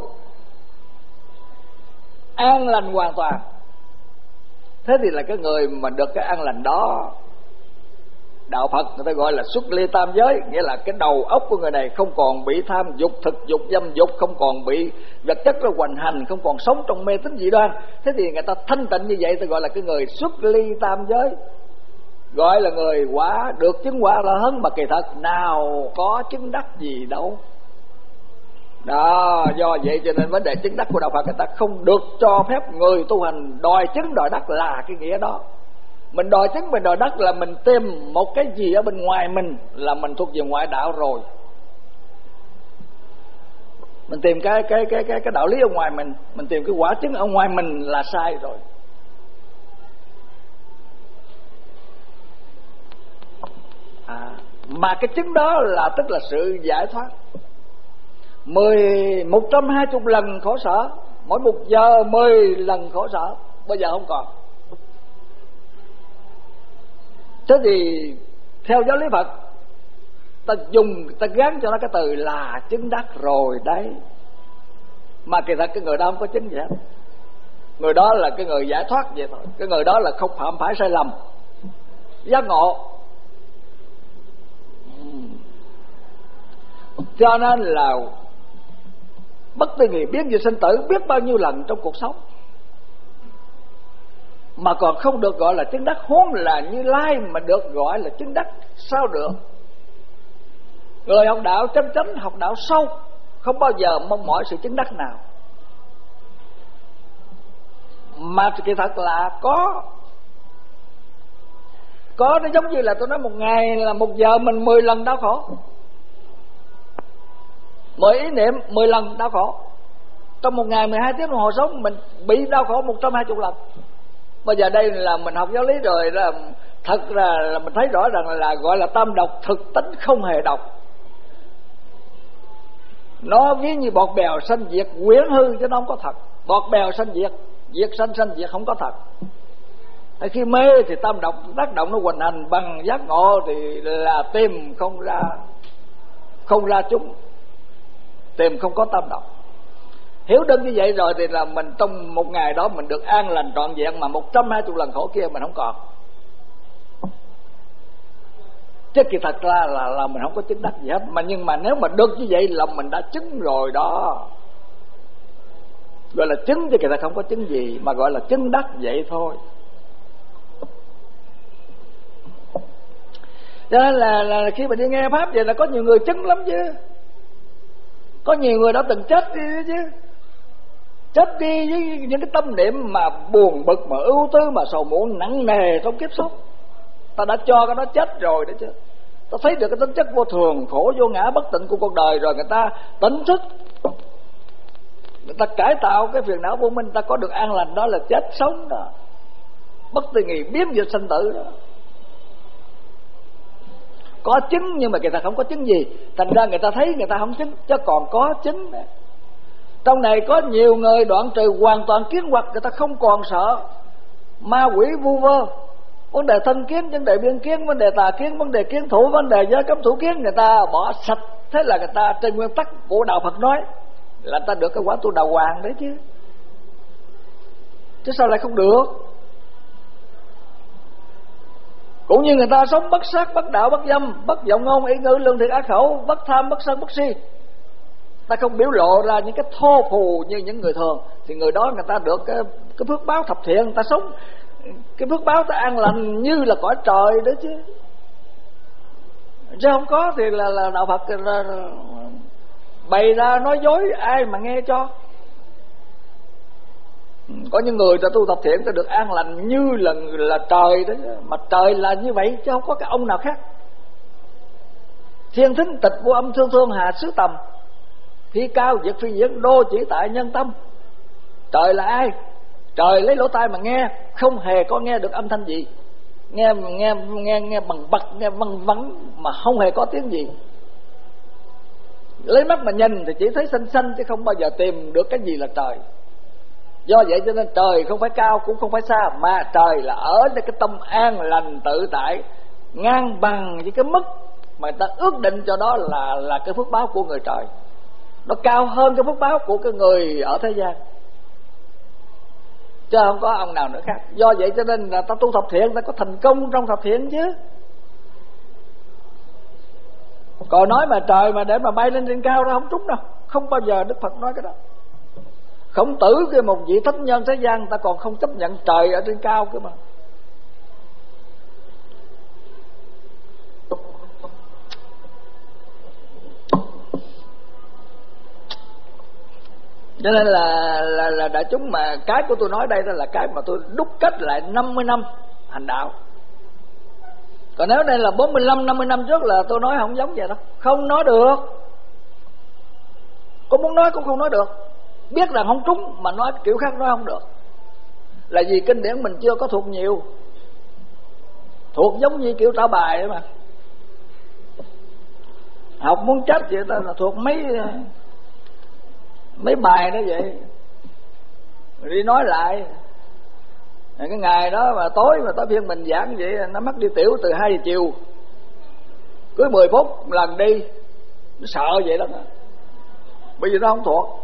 an lành hoàn toàn. Thế thì là cái người mà được cái an lành đó, đạo Phật người ta gọi là xuất ly tam giới. Nghĩa là cái đầu óc của người này không còn bị tham dục, thực dục, dâm dục, không còn bị vật chất nó hoành hành, không còn sống trong mê tín dị đoan. Thế thì người ta thanh tịnh như vậy ta gọi là cái người xuất ly tam giới, gọi là người quả được chứng quả La Hán. Mà kỳ thật nào có chứng đắc gì đâu đó. Do vậy cho nên vấn đề chứng đắc của đạo Phật người ta không được cho phép người tu hành đòi chứng đòi đắc, là cái nghĩa đó. Mình đòi chứng mình đòi đắc là mình tìm một cái gì ở bên ngoài mình, là mình thuộc về ngoại đạo rồi. Mình tìm cái đạo lý ở ngoài mình tìm cái quả chứng ở ngoài mình là sai rồi. Mà cái chứng đó là tức là sự giải thoát. 120 lần khổ sở, mỗi 1 giờ 10 lần khổ sở, bây giờ không còn. Thế thì theo giáo lý Phật, ta gán cho nó cái từ là chứng đắc rồi đấy. Mà kỳ thật cái người đó không có chứng gì hết. Người đó là cái người giải thoát vậy thôi. Cái người đó là không phạm phải sai lầm, giác ngộ. Cho nên là bất tư nghì biến về sinh tử biết bao nhiêu lần trong cuộc sống, mà còn không được gọi là chứng đắc. Huống là Như Lai mà được gọi là chứng đắc sao được. Người học đạo chân chánh, học đạo sâu, không bao giờ mong mỏi sự chứng đắc nào. Mà kỳ thật là có nó giống như là tôi nói 1 ngày là 1 giờ mình 10 lần đau khổ, 10 ý niệm 10 lần đau khổ. Trong 1 ngày 12 tiếng đồng hồ sống mình bị đau khổ 120 lần. Bây giờ đây là mình học giáo lý rồi, là thật là mình thấy rõ ràng là gọi là tam độc, thực tính không hề độc. Nó ví như bọt bèo sanh diệt, quyển hư chứ nó không có thật. Bọt bèo sanh diệt, diệt sanh sanh diệt, không có thật. Khi mê thì tam độc tác động nó hoành hành, bằng giác ngộ thì là tìm không ra chúng, tìm không có tam độc. Hiểu được như vậy rồi thì là mình trong một ngày đó mình được an lành trọn vẹn, mà 120 lần khổ kia mình không còn. Chứ kỳ thật ra là mình không có chứng đắc gì hết. Nhưng mà nếu mà được như vậy là mình đã chứng rồi đó. Gọi là chứng chứ kỳ thật không có chứng gì, mà gọi là chứng đắc vậy thôi. Cho nên là khi mà đi nghe pháp vậy là có nhiều người chứng lắm chứ. Có nhiều người đã từng chết đi chứ. Chết đi với những cái tâm niệm mà buồn bực, mà ưu tư, mà sầu muộn nặng nề trong kiếp sống. Ta đã cho cái nó chết rồi đấy chứ. Ta thấy được cái tính chất vô thường, khổ vô ngã, bất tịnh của cuộc đời rồi, người ta tỉnh thức, người ta cải tạo cái phiền não vô minh, ta có được an lành, đó là chết sống đó, bất tư nghì, biến diệt sanh tử đó. Có chứng nhưng mà người ta không có chứng gì, thành ra người ta thấy người ta không chứng, chứ còn có chứng đó. Trong này có nhiều người đoạn trừ hoàn toàn kiến hoặc, người ta không còn sợ ma quỷ vu vơ, vấn đề thân kiến, vấn đề biên kiến, vấn đề tà kiến, vấn đề kiến thủ, vấn đề giới cấm thủ kiến, người ta bỏ sạch. Thế là người ta trên nguyên tắc của đạo Phật nói là người ta được cái quả tu đào hoàng đấy chứ. Chứ sao lại không được? Cũng như người ta sống bất sát, bất đạo, bất dâm, bất vọng ngôn, ý ngữ, lương thiện, ác khẩu, bất tham, bất sân, bất si. Ta không biểu lộ ra những cái thô phù như những người thường, thì người đó người ta được cái phước báo thập thiện, người ta sống cái phước báo, ta an lành như là cõi trời đó chứ. Chứ không có thì là đạo Phật bày ra nói dối, ai mà nghe cho. Có những người ta tu thập thiện ta được an lành như là trời đó, mà trời là như vậy chứ không có cái ông nào khác. Thiên thính tịch vô âm thương thương hà xứ tầm, phi cao diệt phi diễn đô chỉ tại nhân tâm. Trời là ai? Trời lấy lỗ tai mà nghe, không hề có nghe được âm thanh gì, nghe bằng bật, nghe văng vắng mà không hề có tiếng gì. Lấy mắt mà nhìn thì chỉ thấy xanh xanh, chứ không bao giờ tìm được cái gì là trời. Do vậy cho nên trời không phải cao cũng không phải xa, mà trời là ở cái tâm an lành tự tại, ngang bằng với cái mức mà người ta ước định cho đó là cái phước báo của người trời. Nó cao hơn cái phước báo của cái người ở thế gian, chứ không có ông nào nữa khác. Do vậy cho nên là ta tu thập thiện, ta có thành công trong thập thiện chứ. Còn nói mà trời mà để mà bay lên trên cao đó không trúng đâu, không bao giờ Đức Phật nói cái đó. Khổng Tử cái một vị thánh nhân thế gian, ta còn không chấp nhận trời ở trên cao cơ mà. Cho nên là đại chúng, mà cái của tôi nói đây đó là cái mà tôi đúc kết lại 50 năm hành đạo. Còn nếu đây là 45-50 năm trước là tôi nói không giống vậy đâu, không nói được. Có muốn nói cũng không nói được. Biết rằng không trúng mà nói kiểu khác nói không được. Là vì kinh điển mình chưa có thuộc nhiều, thuộc giống như kiểu trả bài ấy mà. Học muốn chết vậy ta là thuộc mấy bài đó vậy, rồi đi nói lại. Cái ngày đó mà tối mà tới phiên mình giảng vậy, nó mắc đi tiểu từ 2 giờ chiều, cứ 10 phút lần đi. Nó sợ vậy đó, bởi vì nó không thuộc.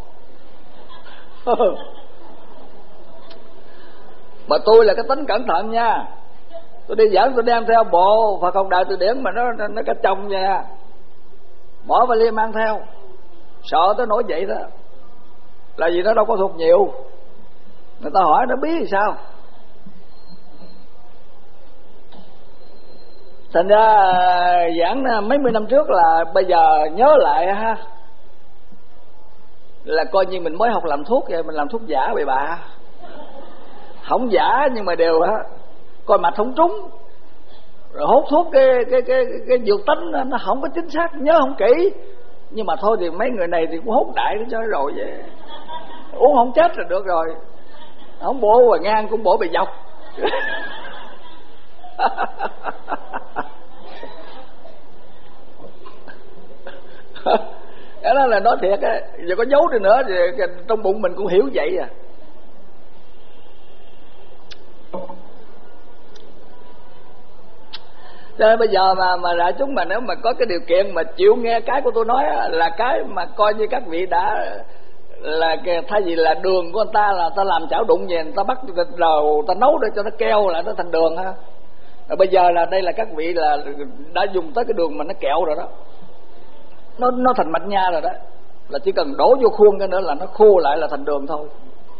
Mà tôi là cái tính cẩn thận nha. Tôi đi giảng tôi đem theo bộ Phật Học Đại Từ Điển mà nó cả chồng nha, bỏ vali mang theo, sợ tới nỗi vậy đó. Là vì nó đâu có thuộc nhiều. Người ta hỏi nó biết thì sao. Thành ra giảng mấy mươi năm trước là bây giờ nhớ lại ha, là coi như mình mới học làm thuốc vậy. Mình làm thuốc giả vậy bà, không giả nhưng mà đều coi mạch không trúng, rồi hút thuốc cái dược tính nó không có chính xác, nhớ không kỹ. Nhưng mà thôi thì mấy người này thì cũng hút đại nó chơi rồi vậy, uống không chết là được rồi, không bổ và ngang cũng bổ bề dọc. Cái đó là nói thiệt á, giờ có giấu đi nữa thì trong bụng mình cũng hiểu vậy à. Cho nên bây giờ mà đại chúng mà nếu mà có cái điều kiện mà chịu nghe cái của tôi nói á, là cái mà coi như các vị đã là thay vì là đường của người ta là ta làm chảo đụng về, người ta bắt đầu ta nấu để cho nó keo lại nó thành đường ha. Rồi bây giờ là đây là các vị là đã dùng tới cái đường mà nó kẹo rồi đó, nó thành mạch nha rồi đó, là chỉ cần đổ vô khuôn cái nữa là nó khô lại là thành đường thôi.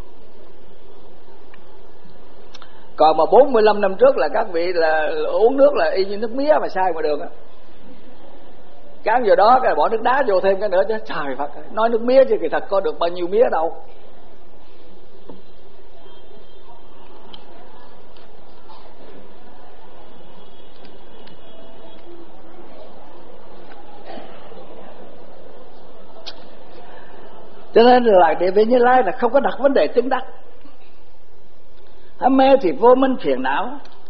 Còn mà 45 năm trước là các vị là uống nước là y như nước mía mà sai ngoài đường á. Cán vào đó cái bỏ nước đá vô thêm cái nữa chứ, trời Phật ơi, nói nước mía chứ kỳ thật có được bao nhiêu mía đâu. Cho nên là địa vị Như Lai là không có đặt vấn đề chứng đắc. Mê thì vô minh phiền não,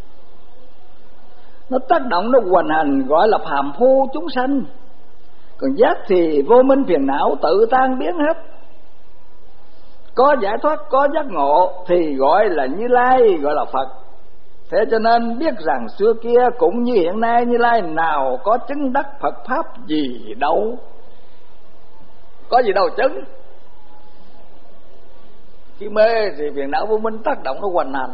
nó tác động, nó hoành hành, gọi là phàm phu chúng sanh. Còn giác thì vô minh phiền não tự tan biến hết. Có giải thoát, có giác ngộ thì gọi là Như Lai, gọi là Phật. Thế cho nên biết rằng xưa kia cũng như hiện nay Như Lai nào có chứng đắc Phật Pháp gì đâu. Có gì đâu chứng. Khi mê thì phiền não vô minh tác động, nó hoành hành.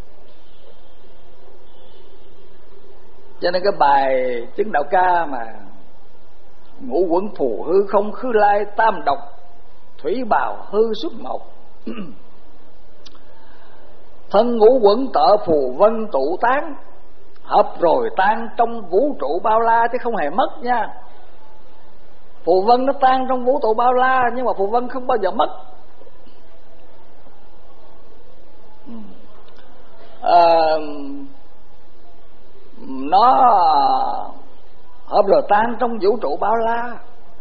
Cho nên cái bài chứng đạo ca mà ngũ quẩn phù hư không khứ lai, tam độc thủy bào hư xuất một. Thân ngũ quẩn tợ phù vân tụ tán, hợp rồi tan trong vũ trụ bao la chứ không hề mất nha. Phù vân nó tan trong vũ trụ bao la, nhưng mà phù vân không bao giờ mất. Nó hợp rồi tan trong vũ trụ bao la.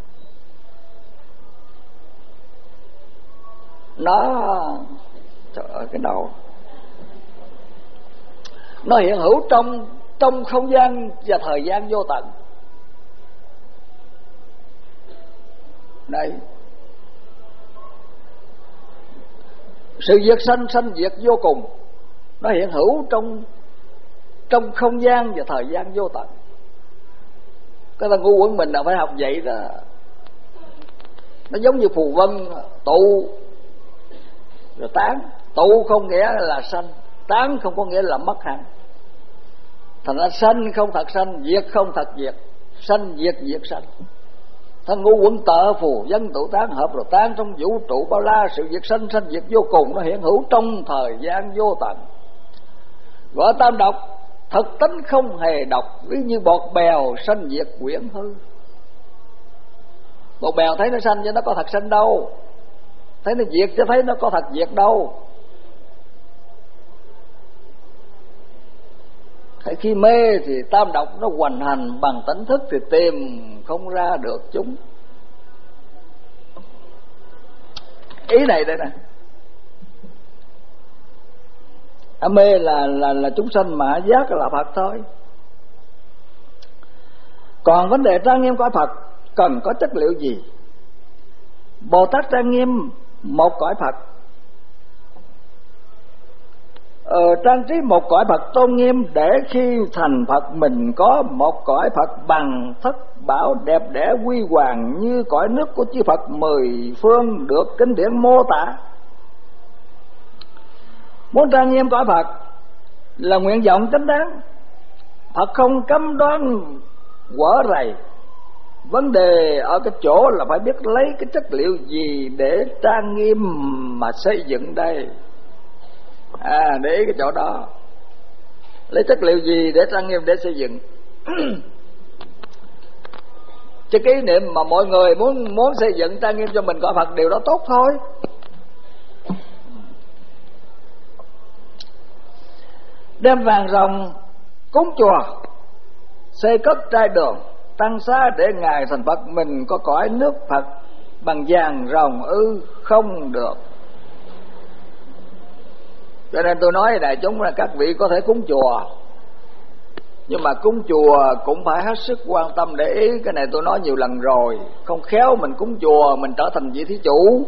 Nó trời ơi cái đầu, nó hiện hữu trong không gian và thời gian vô tận. Đây, sự diệt sanh, sanh diệt vô cùng, nó hiện hữu trong không gian và thời gian vô tận. Cái ta ngu quẩn mình là phải học vậy đó. Nó giống như phù vân tụ rồi tán. Tụ không nghĩa là sanh, tán không có nghĩa là mất hẳn. Thành ra sanh không thật sanh, diệt không thật diệt, sanh diệt diệt sanh. Thân ngũ quẩn tợ phù vân tụ tán, hợp rồi tán trong vũ trụ bao la. Sự diệt sanh, sanh diệt vô cùng, nó hiện hữu trong thời gian vô tận. Gọi tam độc, thật tánh không hề độc, ví như bọt bèo sanh diệt quyển hư. Bọt bèo thấy nó sanh chứ nó có thật sanh đâu, thấy nó diệt chứ thấy nó có thật diệt đâu. Thế khi mê thì tam độc nó hoành hành, bằng tỉnh thức thì tìm không ra được chúng. Ý này đây nè, mê là chúng sanh mà giác là Phật thôi. Còn vấn đề trang nghiêm cõi Phật cần có chất liệu gì? Bồ Tát trang nghiêm một cõi Phật, trang trí một cõi Phật tôn nghiêm, để khi thành Phật mình có một cõi Phật bằng thất bảo đẹp đẽ huy hoàng, như cõi nước của chư Phật mười phương được kinh điển mô tả. Muốn trang nghiêm cõi Phật là nguyện vọng chánh đáng. Phật không cấm đoán quở rầy. Vấn đề ở cái chỗ là phải biết lấy cái chất liệu gì để trang nghiêm mà xây dựng đây. Để cái chỗ đó, lấy chất liệu gì để trang nghiêm để xây dựng. Chứ cái ý niệm mà mọi người muốn xây dựng trang nghiêm cho mình cõi Phật, điều đó tốt thôi. Đem vàng ròng cúng chùa, xây cất trai đường, tăng xá để ngài thành Phật mình có cõi nước Phật bằng vàng ròng không được. Cho nên tôi nói đại chúng là các vị có thể cúng chùa, nhưng mà cúng chùa cũng phải hết sức quan tâm để ý. Cái này tôi nói nhiều lần rồi, không khéo mình cúng chùa mình trở thành vị thí chủ.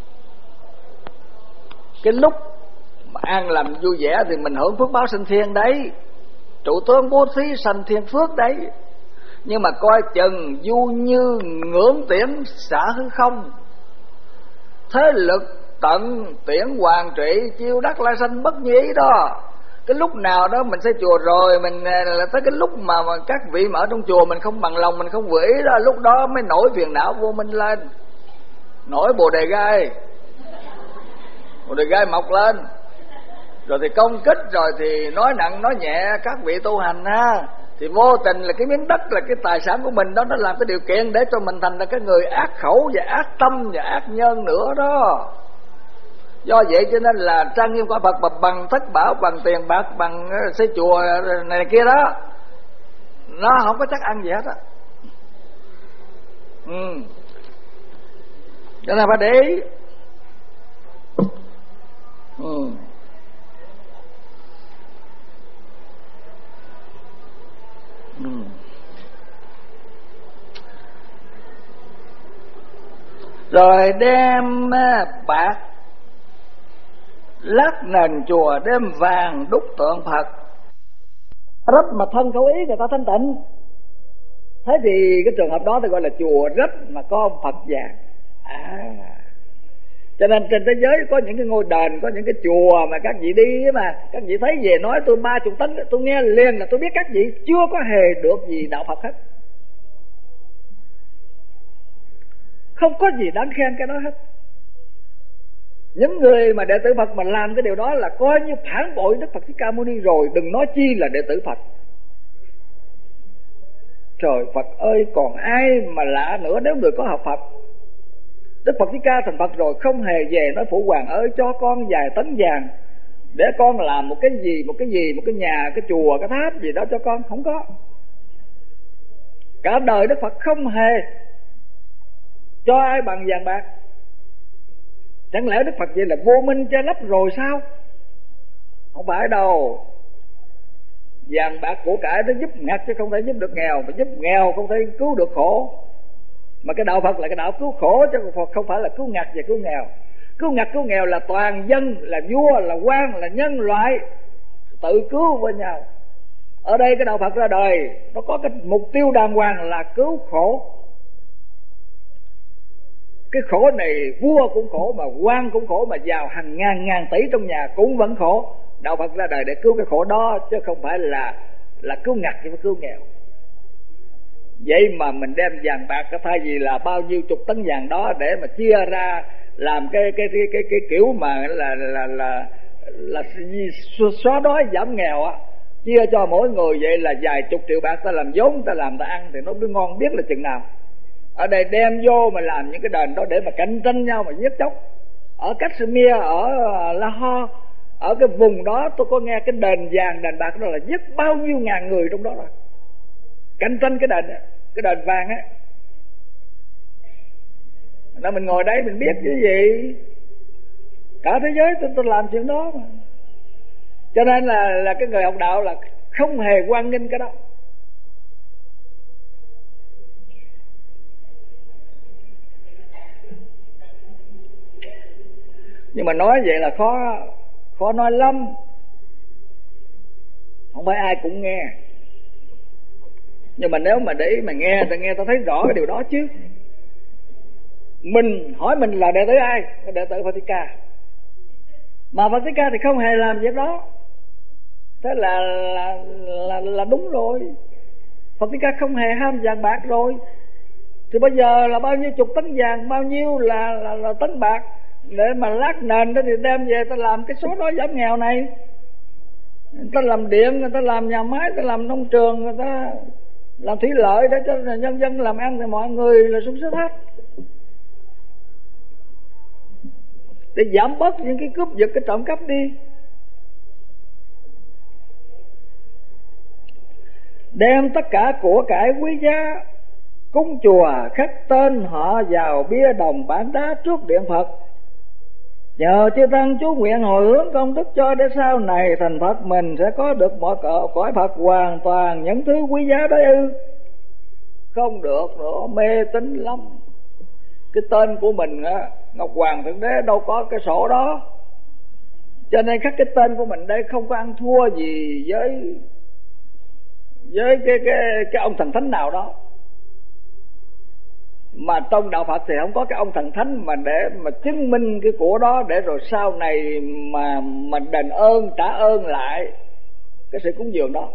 Cái lúc mà an lành vui vẻ thì mình hưởng phước báo sinh thiên đấy, trụ tướng bố thí sanh thiên phước đấy. Nhưng mà coi chừng vui như ngưỡng tiễn xả hư không, thế lực tận tiễn hoàng trị, chiêu đắc lai sanh bất như ý đó. Cái lúc nào đó mình xây chùa rồi, mình là tới cái lúc mà các vị mà ở trong chùa mình không bằng lòng, mình không vừa ý đó, lúc đó mới nổi phiền não vô minh lên, nổi bồ đề gai mọc lên, rồi thì công kích, rồi thì nói nặng nói nhẹ các vị tu hành ha. Thì vô tình là cái miếng đất là cái tài sản của mình đó, nó làm cái điều kiện để cho mình thành là cái người ác khẩu và ác tâm và ác nhân nữa đó. Do vậy cho nên là trang nghiêm quả Phật mà bằng thất bảo, bằng tiền bạc, bằng xây chùa này kia đó, nó không có chắc ăn gì hết á. Cho nên phải để ý. Rồi đem bạc lát nền chùa, đem vàng đúc tượng Phật, rất mà thân khẩu ý người ta thanh tịnh. Thế thì cái trường hợp đó thì gọi là chùa rất mà có ông Phật vàng. Cho nên trên thế giới có những cái ngôi đền, có những cái chùa mà các vị đi mà các vị thấy về nói tôi 30 tấn, tôi nghe liền là tôi biết các vị chưa có hề được gì đạo Phật hết, không có gì đáng khen cái đó hết. Những người mà đệ tử Phật mà làm cái điều đó là coi như phản bội Đức Phật Thích Ca Mâu Ni rồi, đừng nói chi là đệ tử Phật. Trời Phật ơi, còn ai mà lạ nữa nếu người có học Phật. Đức Phật Thích Ca thành Phật rồi không hề về nói Phụ Hoàng ơi cho con vài tấn vàng để con làm một cái gì, một cái nhà, cái chùa, cái tháp gì đó cho con, không có. Cả đời Đức Phật không hề cho ai bằng vàng bạc. Chẳng lẽ Đức Phật vậy là vô minh che lấp rồi sao? Không phải đâu. Vàng bạc của cải nó giúp ngặt chứ không thể giúp được nghèo, mà giúp nghèo không thể cứu được khổ. Mà cái đạo Phật là cái đạo cứu khổ chứ không phải là cứu ngặt và cứu nghèo. Cứu ngặt cứu nghèo là toàn dân, là vua, là quan, là nhân loại tự cứu với nhau. Ở đây cái đạo Phật ra đời nó có cái mục tiêu đàng hoàng là cứu khổ. Cái khổ này vua cũng khổ, mà quan cũng khổ, mà giàu hàng ngàn tỷ trong nhà cũng vẫn khổ. Đạo Phật ra đời để cứu cái khổ đó chứ không phải là cứu ngặt chứ phải cứu nghèo. Vậy mà mình đem vàng bạc thay vì là bao nhiêu chục tấn vàng đó để mà chia ra làm cái kiểu mà là xóa đói giảm nghèo á, chia cho mỗi người vậy là vài chục triệu bạc, ta làm vốn, ta làm ta ăn thì nó mới ngon biết là chừng nào. Ở đây đem vô mà làm những cái đền đó để mà cạnh tranh nhau mà giết chóc. Ở Kashmir, ở Lahore, ở cái vùng đó tôi có nghe cái đền vàng, đền bạc đó là giết bao nhiêu ngàn người trong đó rồi, cạnh tranh cái đền vàng á. Nên mình ngồi đây mình biết cái gì, cả thế giới tôi làm chuyện đó mà. Cho nên là cái người học đạo là không hề hoan nghênh cái đó. Nhưng mà nói vậy là khó nói lắm, không phải ai cũng nghe. Nhưng mà nếu mà để ý mà nghe ta thấy rõ cái điều đó chứ. Mình hỏi mình là đệ tử ai? Đệ tử Phật Thích Ca. Mà Phật Thích Ca thì không hề làm việc đó. Thế là đúng rồi. Phật Thích Ca không hề ham vàng bạc rồi. Thì bây giờ là bao nhiêu chục tấn vàng, bao nhiêu là tấn bạc để mà lát nền đó thì đem về ta làm cái số đó giảm nghèo này. Người ta làm điện, người ta làm nhà máy, người ta làm nông trường, người ta làm thủy lợi để cho nhân dân làm ăn thì mọi người là sung sướng hết. Để giảm bớt những cái cướp giật, cái trộm cắp đi. Đem tất cả của cải quý giá cúng chùa, khắc tên họ vào bia đồng bản đá trước điện Phật. Nhờ chư tăng chú nguyện hồi hướng công đức cho để sau này thành Phật mình sẽ có được mọi cõi Phật hoàn toàn những thứ quý giá đó ư? Không được nữa, mê tín lắm. Cái tên của mình á, Ngọc Hoàng Thượng Đế đâu có cái sổ đó. Cho nên khắc cái tên của mình đây không có ăn thua gì với cái ông thần thánh nào đó. Mà trong đạo Phật thì không có cái ông thần thánh mà để mà chứng minh cái của đó, để rồi sau này mà đền ơn trả ơn lại cái sự cúng dường đó.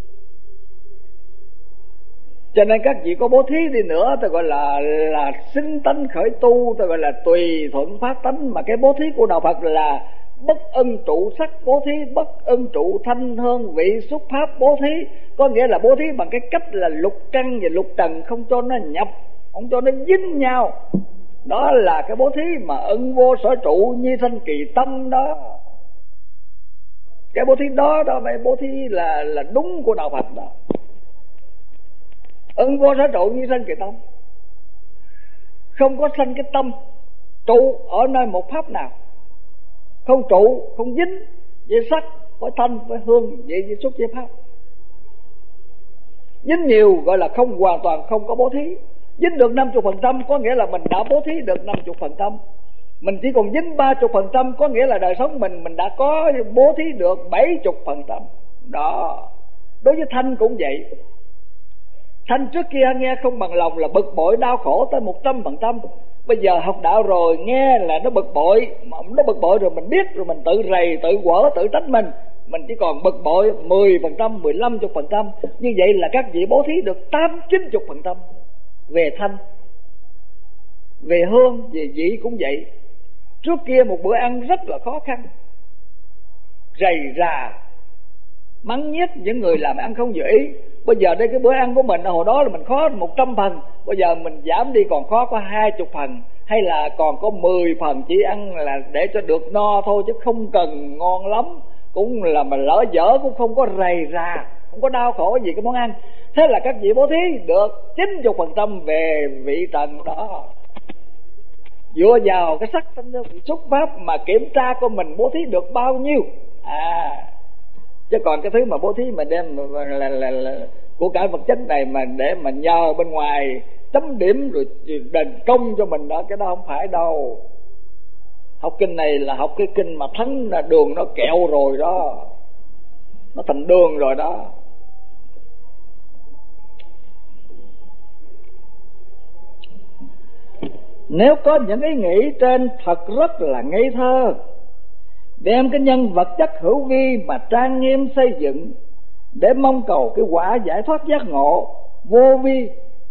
Cho nên các vị có bố thí đi nữa, tôi gọi là sinh tánh khởi tu, tôi gọi là tùy thuận phát tánh. Mà cái bố thí của đạo Phật là bất ân trụ sắc bố thí, bất ân trụ thanh hương vị xuất pháp bố thí. Có nghĩa là bố thí bằng cái cách là lục căn và lục trần, không cho nó nhập, không cho nó dính nhau. Đó là cái bố thí mà ân vô sở trụ nhi sanh kỳ tâm đó. Cái bố thí đó mới bố thí là đúng của đạo Phật đó. Ân vô sở trụ nhi sanh kỳ tâm, không có sanh cái tâm trụ ở nơi một pháp nào, không trụ, không dính với sắc, với thanh, với hương, với xúc, với pháp. Dính nhiều gọi là không, hoàn toàn không có bố thí. Dính được 50% có nghĩa là mình đã bố thí được 50%. Mình chỉ còn dính 30% có nghĩa là đời sống mình đã có bố thí được 70%. Đó. Đối với thanh cũng vậy. Thanh trước kia nghe không bằng lòng là bực bội đau khổ tới 100%. Bây giờ học đạo rồi nghe là nó bực bội, mà nó bực bội rồi mình biết, rồi mình tự rầy, tự quở, tự trách mình chỉ còn bực bội 10%, 15%. Như vậy là các vị bố thí được 80-90% về thanh. Về hương, về vị cũng vậy. Trước kia một bữa ăn rất là khó khăn, rầy rà mắng nhiếc những người làm ăn không vừa ý. Bây giờ đây cái bữa ăn của mình hồi đó là mình khó 100 phần, bây giờ mình giảm đi còn khó có 20 phần, hay là còn có 10 phần, chỉ ăn là để cho được no thôi, chứ không cần ngon lắm, cũng là mà lỡ dở cũng không có rầy rà, không có đau khổ gì cái món ăn. Thế là các vị bố thí được 90% về vị trần đó. Dựa vào cái sắc thanh hương vị xúc pháp mà kiểm tra của mình bố thí được bao nhiêu. Chứ còn cái thứ mà bố thí mà đem là của cải vật chất này mà để mà nhờ bên ngoài chấm điểm rồi đền công cho mình đó, cái đó không phải đâu. Học kinh này là học cái kinh mà thắng là đường nó kẹo rồi đó, nó thành đường rồi đó. Nếu có những ý nghĩ trên thật rất là ngây thơ, đem cái nhân vật chất hữu vi mà trang nghiêm xây dựng để mong cầu cái quả giải thoát giác ngộ vô vi.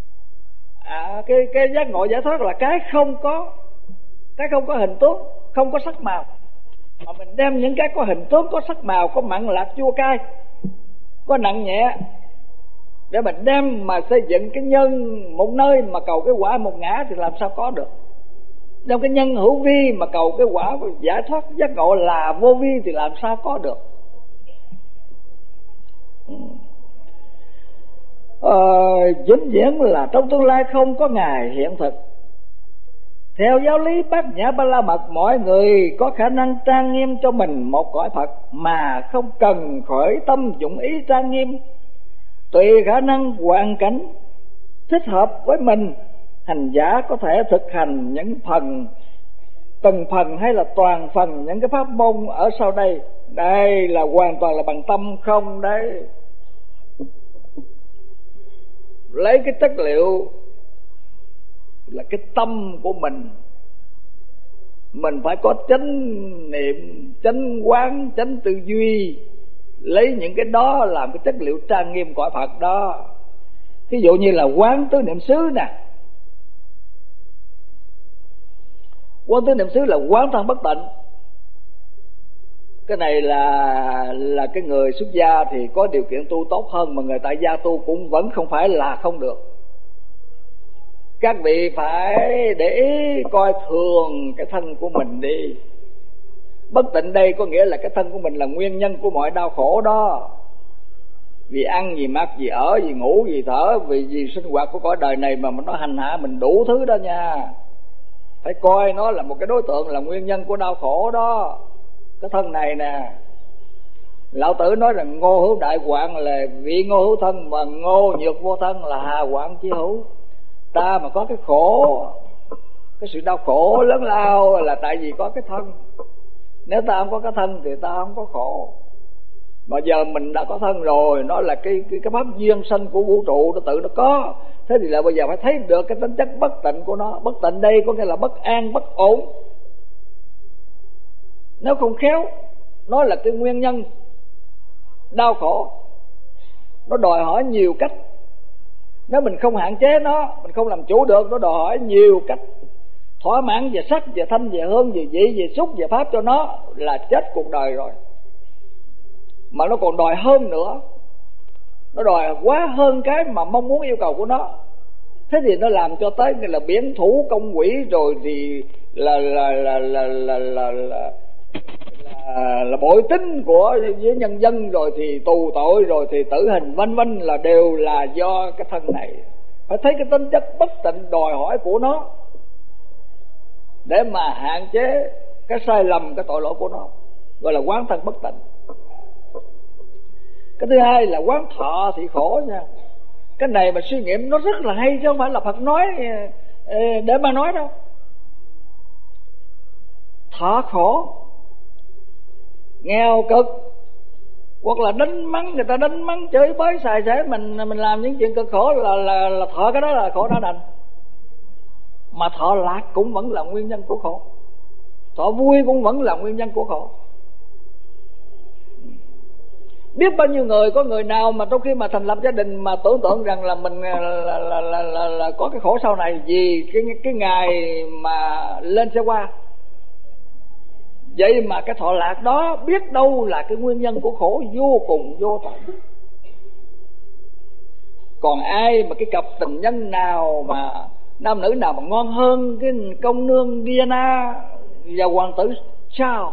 Cái giác ngộ giải thoát là cái không có hình tướng, không có sắc màu. Mà mình đem những cái có hình tướng, có sắc màu, có mặn lạc chua cay, có nặng nhẹ, để mình đem mà xây dựng cái nhân một nơi mà cầu cái quả một ngã thì làm sao có được. Trong cái nhân hữu vi mà cầu cái quả giải thoát giác ngộ là vô vi thì làm sao có được. Vĩnh viễn là trong tương lai không có ngày hiện thực. Theo giáo lý Bát Nhã Ba La Mật, mọi người có khả năng trang nghiêm cho mình một cõi Phật mà không cần khởi tâm dụng ý trang nghiêm. Tùy khả năng hoàn cảnh thích hợp với mình, hành giả có thể thực hành những phần, từng phần hay là toàn phần những cái pháp môn ở sau đây. Đây là hoàn toàn là bằng tâm không đấy. Lấy cái chất liệu là cái tâm của mình phải có chánh niệm, chánh quán, chánh tư duy, lấy những cái đó làm cái chất liệu trang nghiêm cõi Phật đó. Ví dụ như là quán tứ niệm xứ nè. Quán tứ niệm xứ là quán thân bất tịnh. Cái này là cái người xuất gia thì có điều kiện tu tốt hơn, mà người tại gia tu cũng vẫn không phải là không được. Các vị phải để ý coi thường cái thân của mình đi. Bất tịnh đây có nghĩa là cái thân của mình là nguyên nhân của mọi đau khổ đó. Vì ăn, vì mặc, vì ở, vì ngủ, vì thở, vì sinh hoạt của cõi đời này mà nó hành hạ mình đủ thứ đó nha. Phải coi nó là một cái đối tượng, là nguyên nhân của đau khổ đó. Cái thân này nè, Lão Tử nói rằng ngô hữu đại hoạn là vị ngô hữu thân, mà ngô nhược vô thân là hà hoạn chí hữu. Ta mà có cái khổ, cái sự đau khổ lớn lao là tại vì có cái thân. Nếu ta không có cái thân thì ta không có khổ. Mà giờ mình đã có thân rồi, nó là cái pháp duyên sanh của vũ trụ, nó tự nó có. Thế thì là bây giờ phải thấy được cái tính chất bất tịnh của nó. Bất tịnh đây có nghĩa là bất an, bất ổn. Nếu không khéo, nó là cái nguyên nhân đau khổ. Nó đòi hỏi nhiều cách. Nếu mình không hạn chế nó, mình không làm chủ được, nó đòi hỏi nhiều cách. Thỏa mãn về sắc, về thanh, về hương, về vị, về xúc, về pháp cho nó là chết cuộc đời rồi. Mà nó còn đòi hơn nữa. Nó đòi quá hơn cái mà mong muốn yêu cầu của nó. Thế thì nó làm cho tới là biển thủ công quỷ, rồi thì là bội tín của với nhân dân, rồi thì tù tội, rồi thì tử hình, vân vân, là đều là do cái thân này. Phải thấy cái tính chất bất tịnh đòi hỏi của nó để mà hạn chế cái sai lầm, cái tội lỗi của nó, gọi là quán thân bất tịnh. Cái thứ hai là quán thọ thị khổ nha. Cái này mà suy nghiệm nó rất là hay, chứ không phải là Phật nói để mà nói đâu. Thọ khổ, nghèo cực, hoặc là đánh mắng, người ta đánh mắng chửi bới xài xế mình làm những chuyện cực khổ là thọ, cái đó là khổ đã đành. Mà thọ lạc cũng vẫn là nguyên nhân của khổ, thọ vui cũng vẫn là nguyên nhân của khổ. Biết bao nhiêu người, có người nào mà trong khi mà thành lập gia đình mà tưởng tượng rằng là mình là có cái khổ sau này vì cái ngày mà lên xe qua. Vậy mà cái thọ lạc đó biết đâu là cái nguyên nhân của khổ vô cùng vô tận. Còn ai mà cái cặp tình nhân nào mà nam nữ nào mà ngon hơn cái công nương Diana và hoàng tử sao?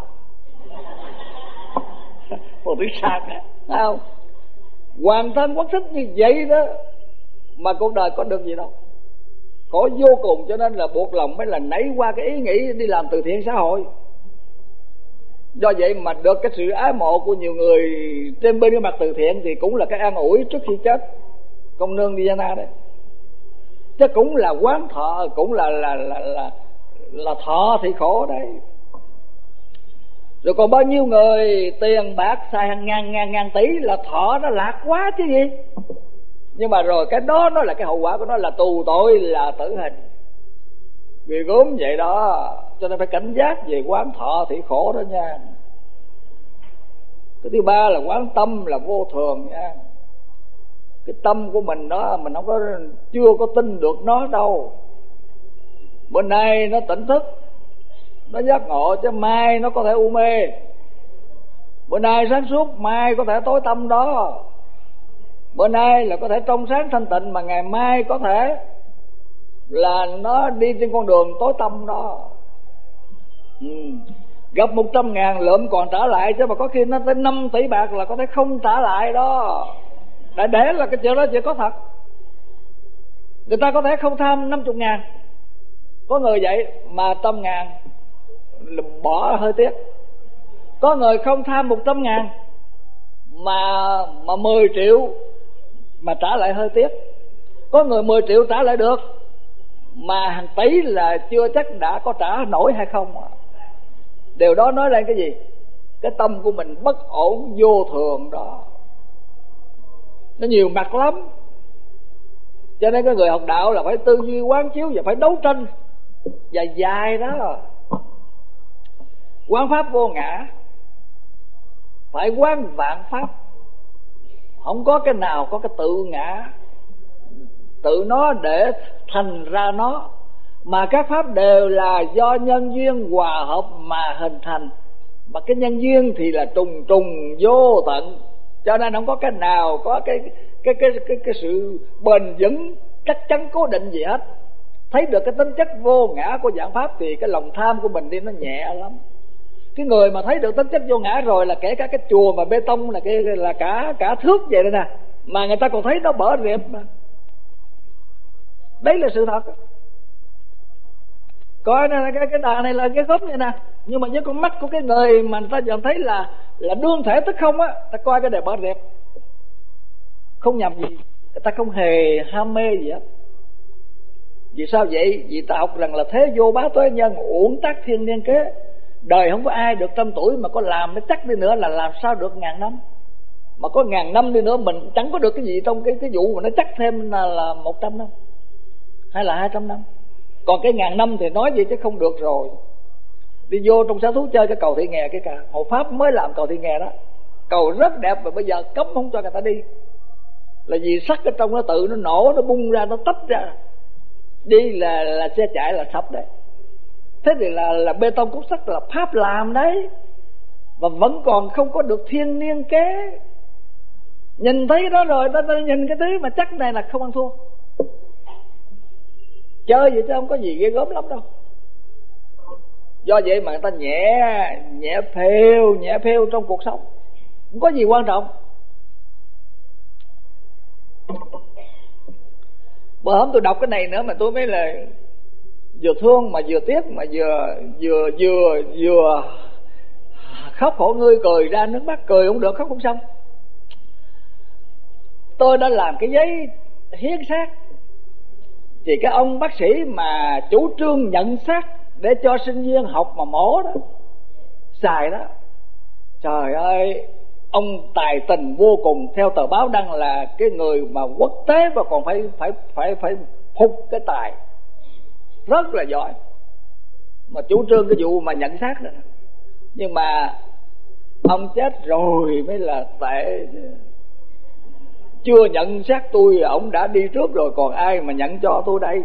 Hoàng tử Sạc không? Hoàng thân quốc thích như vậy đó mà cuộc đời có được gì đâu. Khổ vô cùng, cho nên là buộc lòng mới là nảy qua cái ý nghĩ đi làm từ thiện xã hội. Do vậy mà được cái sự ái mộ của nhiều người trên bên cái mặt từ thiện thì cũng là cái an ủi trước khi chết. Công nương Diana đấy, chứ cũng là quán thọ, cũng là thọ thì khổ đấy. Rồi còn bao nhiêu người tiền bạc xài hàng ngàn tỷ là thọ nó lạc quá chứ gì. Nhưng mà rồi cái đó nó là cái hậu quả của nó là tù tội, là tử hình. Vì gớm vậy đó, cho nên phải cảnh giác về quán thọ thị khổ đó nha. Cái thứ ba là quán tâm là vô thường nha. Cái tâm của mình đó, mình chưa có tin được nó đâu. Bữa nay nó tỉnh thức, nó giác ngộ, chứ mai nó có thể u mê. Bữa nay sáng suốt, mai có thể tối tăm đó. Bữa nay là có thể trong sáng thanh tịnh, mà ngày mai có thể là nó đi trên con đường tối tăm đó. Gặp 100.000 lượm còn trả lại, chứ mà có khi nó tới 5 tỷ bạc là có thể không trả lại đó. Đại để là cái chuyện đó chỉ có thật. Người ta có thể không tham 50.000, có người vậy mà 100.000 bỏ hơi tiếc. Có người không tham 100.000 mà 10 triệu mà trả lại hơi tiếc. Có người 10 triệu trả lại được, mà hàng tỷ là chưa chắc đã có trả nổi hay không. Điều đó nói lên cái gì? Cái tâm của mình bất ổn vô thường đó. Nó nhiều mặt lắm. Cho nên cái người học đạo là phải tư duy quán chiếu và phải đấu tranh dài dài đó. Quán pháp vô ngã, phải quán vạn pháp. Không có cái nào có cái tự ngã, tự nó để thành ra nó, mà các pháp đều là do nhân duyên hòa hợp mà hình thành. Mà cái nhân duyên thì là trùng trùng vô tận, cho nên không có cái nào có cái sự bền vững chắc chắn cố định gì hết. Thấy được cái tính chất vô ngã của vạn pháp thì cái lòng tham của mình đi nó nhẹ lắm. Cái người mà thấy được tính chất vô ngã rồi là kể cả cái chùa mà bê tông là cả thước vậy đây nè, mà người ta còn thấy nó bở rệp mà. Đấy là sự thật. Coi nè, cái đà này là cái gốc này nè, nhưng mà với con mắt của cái người mà người ta nhận thấy là đương thể tức không á, ta coi cái đề bở rệp không nhầm gì, người ta không hề ham mê gì hết. Vì sao vậy? Vì ta học rằng là thế vô bá tuế nhân, uổng tác thiên niên kế. Đời không có ai được 100 tuổi, mà có làm nó chắc đi nữa là làm sao được 1000 năm. Mà có 1000 năm đi nữa mình chẳng có được cái gì trong cái vụ mà nó chắc thêm là 100 năm hay là 200 năm. Còn cái 1000 năm thì nói gì chứ không được rồi. Đi vô trong Sở Thú chơi cái cầu Thị Nghè, cái cả Hộ Pháp mới làm cầu Thị Nghè đó, cầu rất đẹp mà bây giờ cấm không cho người ta đi, là vì sắt ở trong nó tự nó nổ, nó bung ra, nó tách ra, đi là xe chạy là sập đấy. Thế thì là bê tông cốt sắt là Pháp làm đấy, và vẫn còn không có được thiên niên kế. Nhìn thấy đó rồi, ta nhìn cái thứ mà chắc này là không ăn thua. Chơi vậy chứ không có gì ghê gớm lắm đâu. Do vậy mà người ta nhẹ phêu trong cuộc sống, không có gì quan trọng. Bữa hôm tôi đọc cái này nữa mà tôi mới là vừa thương mà vừa tiếc, mà vừa khóc khổ ngươi, cười ra nước mắt, cười không được khóc không xong. Tôi đã làm cái giấy hiến xác, thì cái ông bác sĩ mà chủ trương nhận xác để cho sinh viên học mà mổ đó, xài đó, trời ơi, ông tài tình vô cùng. Theo tờ báo đăng là cái người mà quốc tế và còn phải phục cái tài, rất là giỏi, mà chủ trương cái vụ mà nhận xác đó. Nhưng mà ông chết rồi mới là tệ. Chưa nhận xác tôi, ông đã đi trước rồi, còn ai mà nhận cho tôi đây.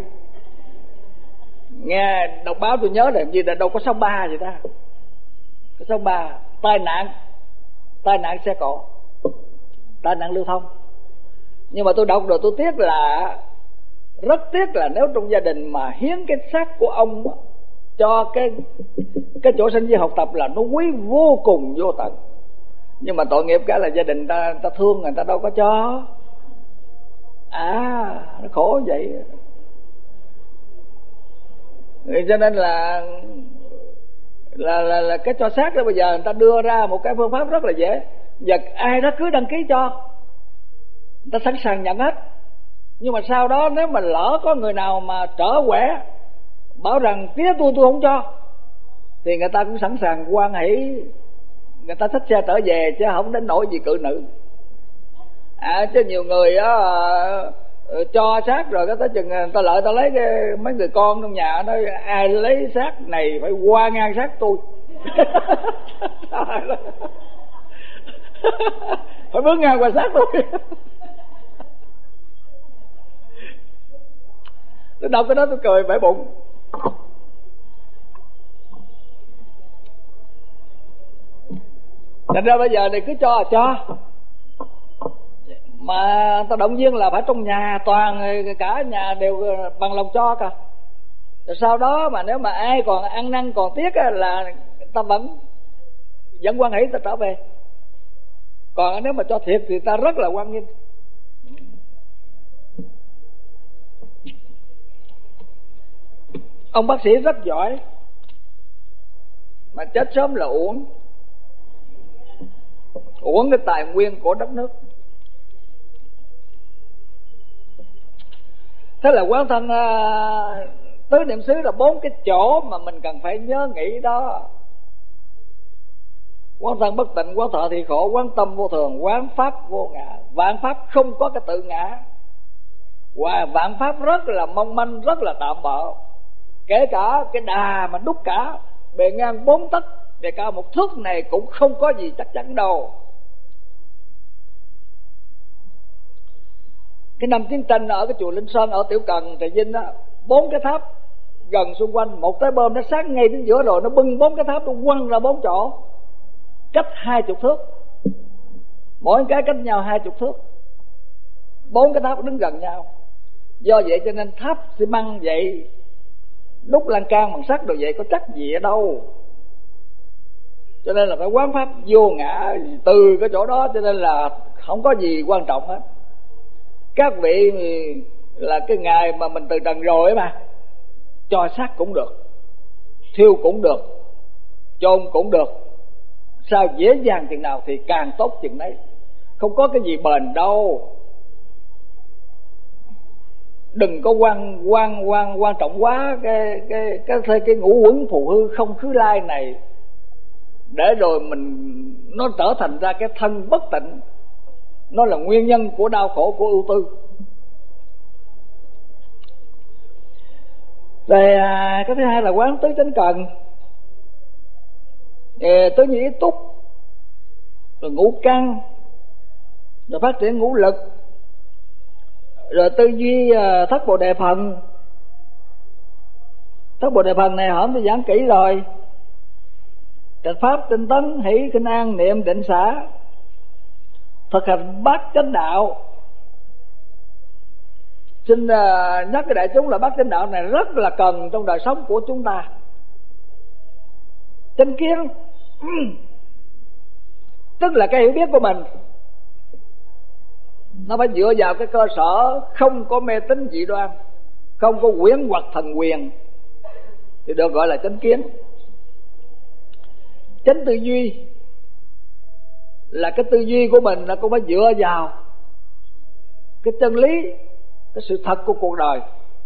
Nghe đọc báo tôi nhớ là gì là đâu có 63 vậy ta, có 63 tai nạn xe cộ, tai nạn lưu thông. Nhưng mà tôi đọc rồi tôi tiếc là, rất tiếc là nếu trong gia đình mà hiến cái xác của ông cho cái chỗ sinh viên học tập là nó quý vô cùng vô tận. Nhưng mà tội nghiệp cái là gia đình ta thương, người ta đâu có cho. Nó khổ vậy. Cho nên là cái cho xác đó bây giờ người ta đưa ra một cái phương pháp rất là dễ. Giờ ai đó cứ đăng ký cho, người ta sẵn sàng nhận hết. Nhưng mà sau đó nếu mà lỡ có người nào mà trở quẻ bảo rằng phía tôi không cho, thì người ta cũng sẵn sàng hoan hỷ, người ta xách xe trở về chứ không đến nỗi gì cự nữ. Chứ nhiều người á cho xác rồi cái tới chừng người ta lợi ta lấy mấy người con trong nhà nói ai lấy xác này phải qua ngang xác tôi. Phải bước ngang qua xác tôi. Tôi đọc cái đó tôi cười bể bụng. Thành ra bây giờ này cứ cho mà ta động viên là phải trong nhà, toàn cả nhà đều bằng lòng cho cả. Rồi sau đó mà nếu mà ai còn ăn năn còn tiếc là ta vẫn hoan hỷ ta trở về. Còn nếu mà cho thiệt thì ta rất là hoan nghênh. Ông bác sĩ rất giỏi mà chết sớm là uổng cái tài nguyên của đất nước. Thế là quán thân tứ niệm xứ là 4 cái chỗ mà mình cần phải nhớ nghĩ đó. Quán thân bất tịnh, quán thọ thì khổ, quán tâm vô thường, quán pháp vô ngã. Vạn pháp không có cái tự ngã, và vạn pháp rất là mong manh, rất là tạm bợ. Kể cả cái đà mà đúc cả bề ngang 4 tấc, bề cao 1 thước này cũng không có gì chắc chắn đâu. Cái năm chiến tranh ở cái chùa Linh Sơn ở Tiểu Cần, Trà Vinh đó, 4 cái tháp gần xung quanh, một trái bom nó sát ngay đến giữa rồi nó bưng 4 cái tháp nó quăng ra 4 chỗ, cách 20 thước, mỗi cái cách nhau 20 thước, 4 cái tháp đứng gần nhau. Do vậy cho nên tháp xi măng vậy, đúc lan can bằng sắt đồ vậy có chắc gì ở đâu. Cho nên là phải quán pháp vô ngã từ cái chỗ đó, cho nên là không có gì quan trọng hết. Các vị là cái ngày mà mình từ trần rồi mà, cho xác cũng được, thiêu cũng được, chôn cũng được, sao dễ dàng chừng nào thì càng tốt chừng đấy. Không có cái gì bền đâu. Đừng có quan trọng quá cái ngũ uẩn phù hư không khứ lai này, để rồi nó trở thành ra cái thân bất tịnh, nó là nguyên nhân của đau khổ, của ưu tư. Rồi cái thứ hai là quán tứ chánh cần, tứ nhĩ túc, rồi ngũ căn, rồi phát triển ngũ lực, rồi tư duy thất bồ đề phần. Thất bồ đề phần này hổm tôi giảng kỹ rồi. Trạch pháp, tinh tấn, hỷ, khinh an, niệm, định, xả, thực hành bát chánh đạo. Xin nhắc cái đại chúng là bát chánh đạo này rất là cần trong đời sống của chúng ta. Chánh kiến tức là cái hiểu biết của mình, nó phải dựa vào cái cơ sở không có mê tín dị đoan, không có quyến hoặc thần quyền, thì được gọi là chánh kiến. Chánh tư duy là cái tư duy của mình nó cũng phải dựa vào cái chân lý, cái sự thật của cuộc đời.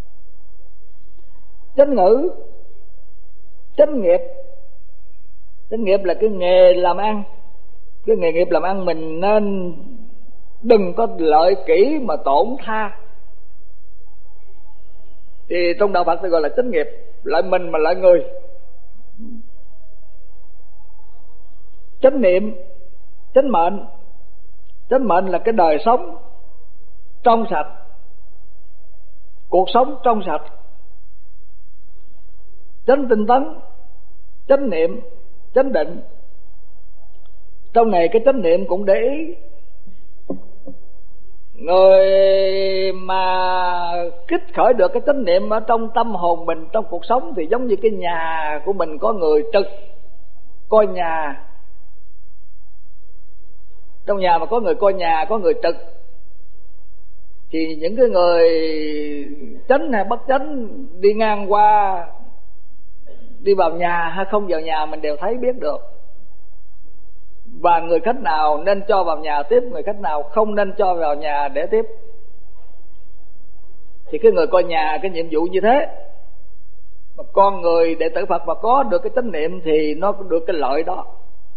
Chánh ngữ, chánh nghiệp. Chánh nghiệp là cái nghề làm ăn. Cái nghề nghiệp làm ăn mình nên đừng có lợi kỹ mà tổn tha. Thì trong đạo Phật thì gọi là chánh nghiệp, lợi mình mà lợi người. Chánh niệm, chánh mệnh. Chánh mệnh là cái đời sống trong sạch, cuộc sống trong sạch. Chánh tinh tấn, chánh niệm, chánh định. Trong này cái chánh niệm cũng để ý. Người mà kích khởi được cái chánh niệm ở trong tâm hồn mình, trong cuộc sống, thì giống như cái nhà của mình có người trực coi nhà. Trong nhà mà có người coi nhà, có người trực, thì những cái người chánh hay bất chánh đi ngang qua, đi vào nhà hay không vào nhà mình đều thấy biết được. Và người khách nào nên cho vào nhà tiếp, người khách nào không nên cho vào nhà để tiếp. Thì cái người coi nhà cái nhiệm vụ như thế. Mà con người đệ tử Phật mà có được cái chánh niệm thì nó được cái lợi đó.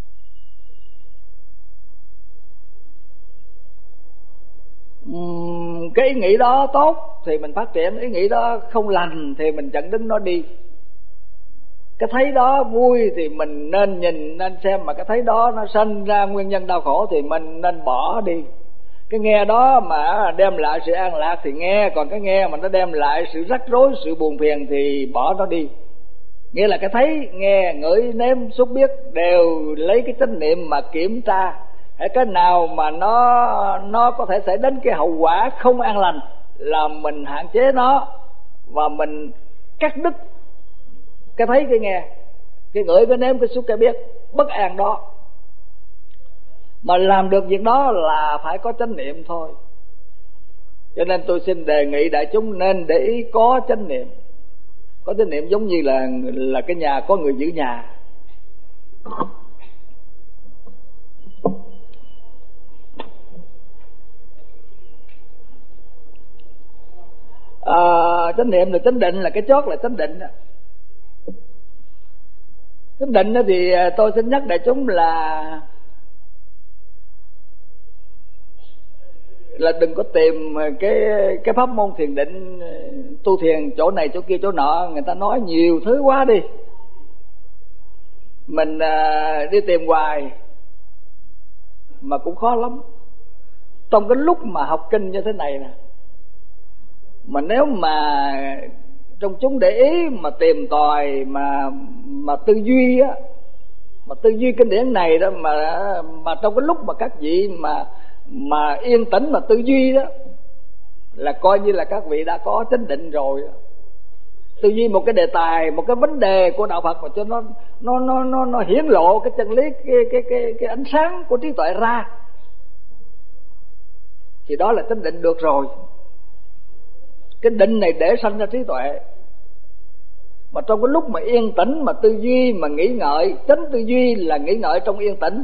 Cái ý nghĩ đó tốt thì mình phát triển, ý nghĩ đó không lành thì mình chặn đứng nó đi. Cái thấy đó vui thì mình nên nhìn, nên xem, mà cái thấy đó nó sanh ra nguyên nhân đau khổ thì mình nên bỏ đi. Cái nghe đó mà đem lại sự an lạc thì nghe, còn cái nghe mà nó đem lại sự rắc rối, sự buồn phiền thì bỏ nó đi. Nghĩa là cái thấy, nghe, ngửi, nếm, xúc, biết đều lấy cái chánh niệm mà kiểm tra. Cái nào mà nó có thể xảy đến cái hậu quả không an lành là mình hạn chế nó, và mình cắt đứt cái thấy, cái nghe, cái ngửi, cái nếm, cái xúc, cái biết bất an đó. Mà làm được việc đó là phải có chánh niệm thôi. Cho nên tôi xin đề nghị đại chúng nên để ý có chánh niệm. Có chánh niệm giống như là cái nhà có người giữ nhà. Chánh niệm là chánh định, là cái chót là chánh định. Chánh định đó thì tôi xin nhắc đại chúng là đừng có tìm cái pháp môn thiền định, tu thiền chỗ này chỗ kia chỗ nọ, người ta nói nhiều thứ quá đi. Mình đi tìm hoài mà cũng khó lắm. Trong cái lúc mà học kinh như thế này nè, mà nếu mà trong chúng để ý mà tìm tòi mà tư duy á, mà tư duy kinh điển này đó, mà trong cái lúc mà các vị mà yên tĩnh mà tư duy đó, là coi như là các vị đã có chánh định rồi. Tư duy một cái đề tài, một cái vấn đề của đạo Phật mà cho nó hiển lộ cái chân lý, cái ánh sáng của trí tuệ ra, thì đó là chánh định được rồi. Cái định này để sanh ra trí tuệ. Mà trong cái lúc mà yên tĩnh mà tư duy mà nghĩ ngợi, chánh tư duy là nghĩ ngợi trong yên tĩnh,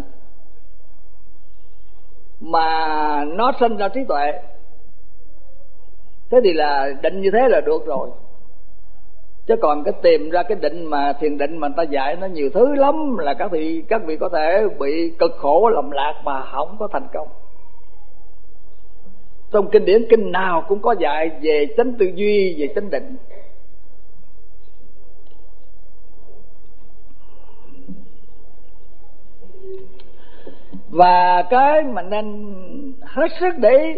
mà nó sanh ra trí tuệ, thế thì là định như thế là được rồi. Chứ còn cái tìm ra cái định mà thiền định mà người ta dạy nó nhiều thứ lắm, là các vị có thể bị cực khổ lầm lạc mà không có thành công. Trong kinh điển kinh nào cũng có dạy về chánh tư duy, về chánh định. Và cái mà nên hết sức để ý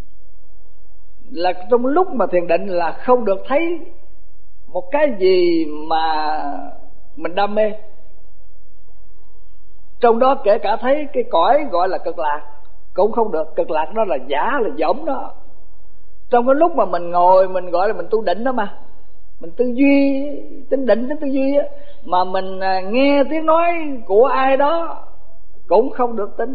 là trong lúc mà thiền định là không được thấy một cái gì mà mình đam mê. Trong đó kể cả thấy cái cõi gọi là cực lạc cũng không được. Cực lạc đó là giả, là dỗm đó. Trong cái lúc mà mình ngồi mình gọi là mình tu định đó mà, mình tư duy, tính định, tính tư duy á, mà mình nghe tiếng nói của ai đó cũng không được tin.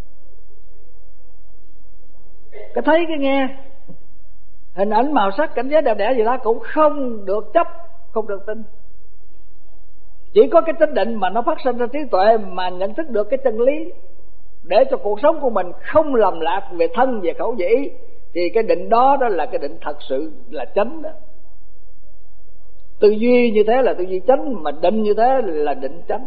Cái thấy cái nghe, hình ảnh màu sắc cảnh giới đẹp đẽ gì đó cũng không được chấp, không được tin. Chỉ có cái chánh định mà nó phát sinh ra trí tuệ, mà nhận thức được cái chân lý để cho cuộc sống của mình không lầm lạc về thân, về khẩu, về ý, thì cái định đó đó là cái định thật sự là chánh đó. Tư duy như thế là tư duy chánh, mà định như thế là định chánh.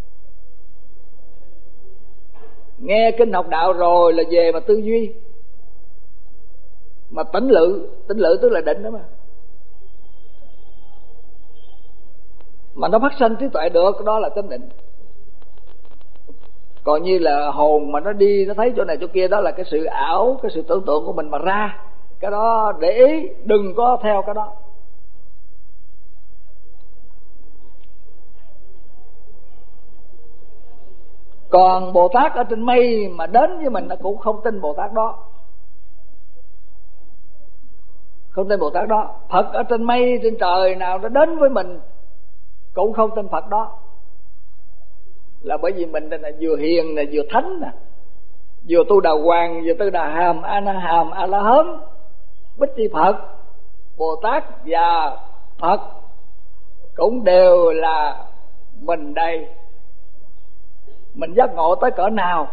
Nghe kinh học đạo rồi là về mà tư duy, mà tỉnh lự tức là định đó mà nó phát sinh trí tuệ được, đó là chánh định. Còn như là hồn mà nó đi, nó thấy chỗ này chỗ kia, đó là cái sự ảo, cái sự tưởng tượng của mình mà ra. Cái đó để ý, đừng có theo cái đó. Còn Bồ Tát ở trên mây mà đến với mình, nó cũng không tin Bồ Tát đó, không tin Bồ Tát đó. Phật ở trên mây trên trời nào nó đến với mình cũng không tin Phật đó. Là bởi vì mình là vừa hiền nè, vừa thánh nè, vừa tu đà hoàng, vừa tu đà hàm, a la hớn, bích chi Phật. Bồ Tát và Phật cũng đều là mình đây. Mình giác ngộ tới cỡ nào,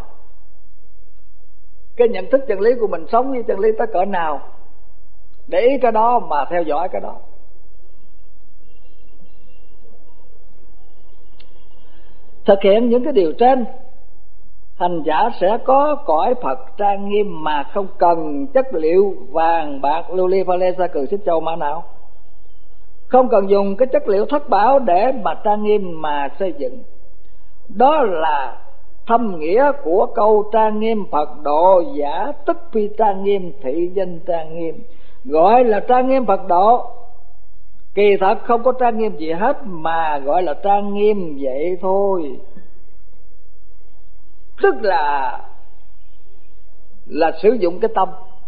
cái nhận thức chân lý của mình sống với chân lý tới cỡ nào, để ý cái đó mà theo dõi cái đó. Thực hiện những cái điều trên, hành giả sẽ có cõi Phật trang nghiêm mà không cần chất liệu vàng, bạc, lưu ly, pha lê, sa cừ, xích châu, mã não. Không cần dùng cái chất liệu thất bảo để mà trang nghiêm mà xây dựng. Đó là thâm nghĩa của câu trang nghiêm Phật độ giả tức phi trang nghiêm, thị danh trang nghiêm. Gọi là trang nghiêm Phật độ, kỳ thật không có trang nghiêm gì hết, mà gọi là trang nghiêm vậy thôi. Tức là sử dụng cái tâm.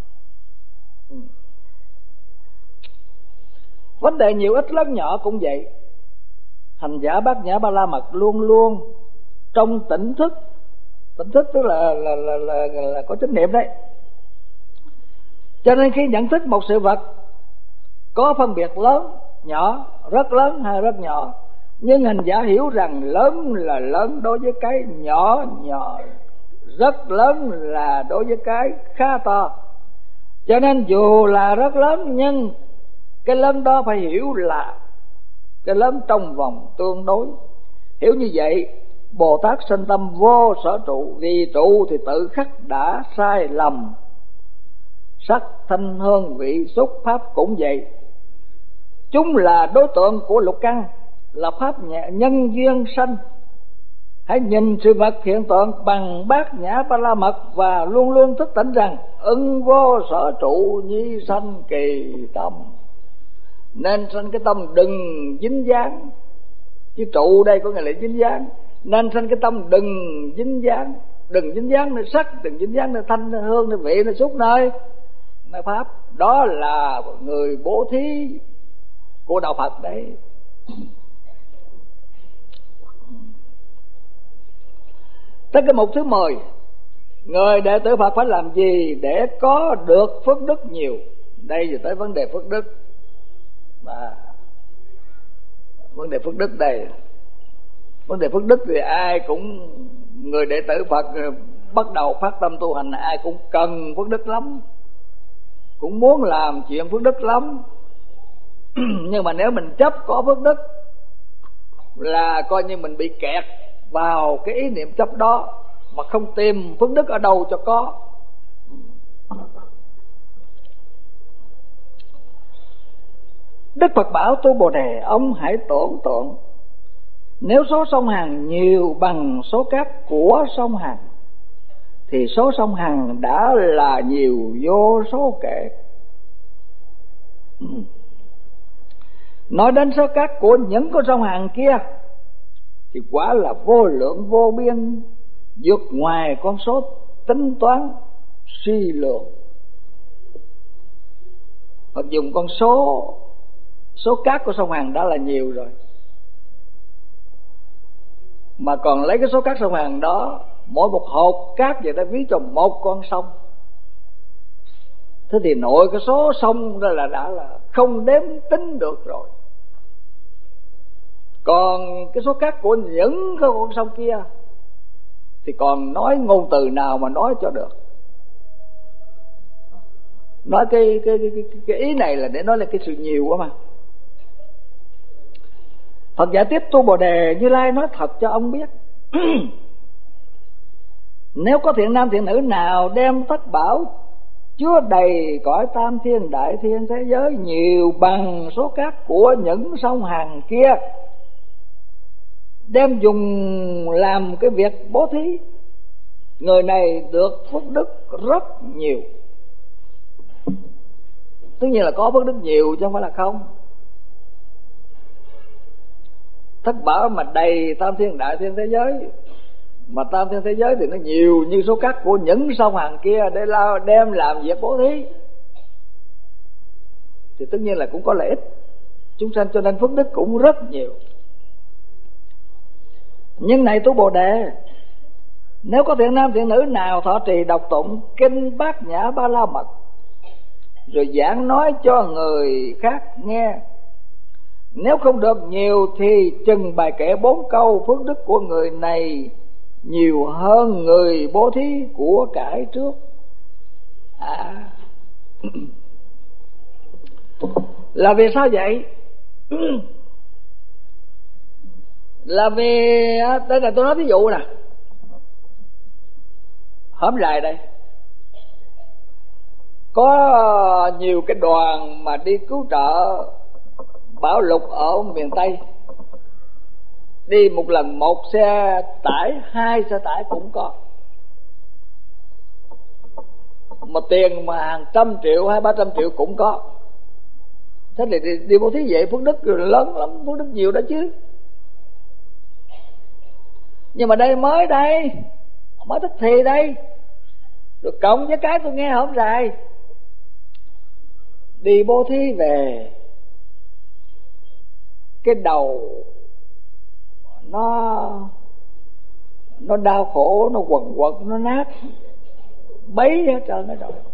Vấn đề nhiều ít lớn nhỏ cũng vậy. Hành giả Bát Nhã Ba La Mật luôn luôn trong tỉnh thức. Tỉnh thức tức là có chánh niệm đấy. Cho nên khi nhận thức một sự vật có phân biệt lớn, nhỏ, rất lớn hay rất nhỏ, nhưng hành giả hiểu rằng lớn là lớn đối với cái nhỏ nhỏ, rất lớn là đối với cái khá to. Cho nên dù là rất lớn, nhưng cái lớn đó phải hiểu là cái lớn trong vòng tương đối. Hiểu như vậy, Bồ Tát sinh tâm vô sở trụ, vì trụ thì tự khắc đã sai lầm. Sắc, thanh, hương, vị, xúc, pháp cũng vậy. Chúng là đối tượng của lục căn, là pháp nhân duyên sanh. Hãy nhìn sự vật hiện tượng bằng Bát Nhã Ba La Mật và luôn luôn thức tỉnh rằng ưng vô sở trụ nhi sanh kỳ tâm. Nên sanh cái tâm đừng dính dáng, chứ trụ đây có nghĩa là dính dáng. Nên sanh cái tâm đừng dính dáng, đừng dính dáng nơi sắc, đừng dính dáng nơi thanh, nơi hương, nơi vị, nơi xúc, nơi pháp. Đó là người bố thí của đạo Phật đấy. Tới cái mục thứ 10, người đệ tử Phật phải làm gì để có được phước đức nhiều? Đây giờ tới vấn đề phước đức. Vấn đề phước đức đây. Vấn đề phước đức thì ai cũng, người đệ tử Phật bắt đầu phát tâm tu hành, ai cũng cần phước đức lắm, cũng muốn làm chuyện phước đức lắm. Nhưng mà nếu mình chấp có phước đức là coi như mình bị kẹt vào cái ý niệm chấp đó, mà không tìm phước đức ở đâu cho có. Đức Phật bảo Tu Bồ Đề, ông hãy tưởng tượng, nếu số sông Hằng nhiều bằng số cát của sông Hằng thì số sông Hằng đã là nhiều vô số kể. Nói đến số cát của những con sông Hằng kia thì quả là vô lượng vô biên, vượt ngoài con số tính toán suy lượng. Hoặc dùng con số cát của sông Hằng đã là nhiều rồi, mà còn lấy cái số cát sông Hằng đó, mỗi một hột cát vậy ta ví cho một con sông. Thế thì nội cái số sông đó là đã là không đếm tính được rồi. Còn cái số cát của những cái con sông kia thì còn nói ngôn từ nào mà nói cho được. Nói cái ý này là để nói lên cái sự nhiều quá mà. Phật giải tiếp Tu Bồ Đề, Như Lai nói thật cho ông biết. Nếu có thiện nam thiện nữ nào đem tất bảo chứa đầy cõi tam thiên đại thiên thế giới nhiều bằng số cát của những sông Hằng kia, đem dùng làm cái việc bố thí, người này được phước đức rất nhiều. Tất nhiên là có phước đức nhiều chứ không phải là không. Thất bảo mà đầy tam thiên đại thiên thế giới, mà tam thiên thế giới thì nó nhiều như số cát của những sông Hằng kia để đem làm việc bố thí, thì tất nhiên là cũng có lợi ích chúng sanh, cho nên phước đức cũng rất nhiều. Nhưng này Tu Bồ Đề, nếu có thiện nam thiện nữ nào thọ trì đọc tụng kinh Bát Nhã Ba La Mật, rồi giảng nói cho người khác nghe, nếu không được nhiều thì chừng bài kể 4 câu, phước đức của người này nhiều hơn người bố thí của cải trước. Là vì sao vậy? Là vì đây là tôi nói ví dụ nè. Hổm lại đây có nhiều cái đoàn mà đi cứu trợ bão lụt ở miền Tây, đi một lần một xe tải, 2 xe tải cũng có, mà tiền mà hàng trăm triệu, 200-300 triệu cũng có. Thế thì đi bố thí vậy phước đức lớn lắm, phước đức nhiều đó chứ. Nhưng mà đây mới tức thì đây, rồi cộng với cái tôi nghe hổm dài, đi bố thí về cái đầu nó đau khổ, nó quằn quật, nó nát bấy hết trơn hết rồi.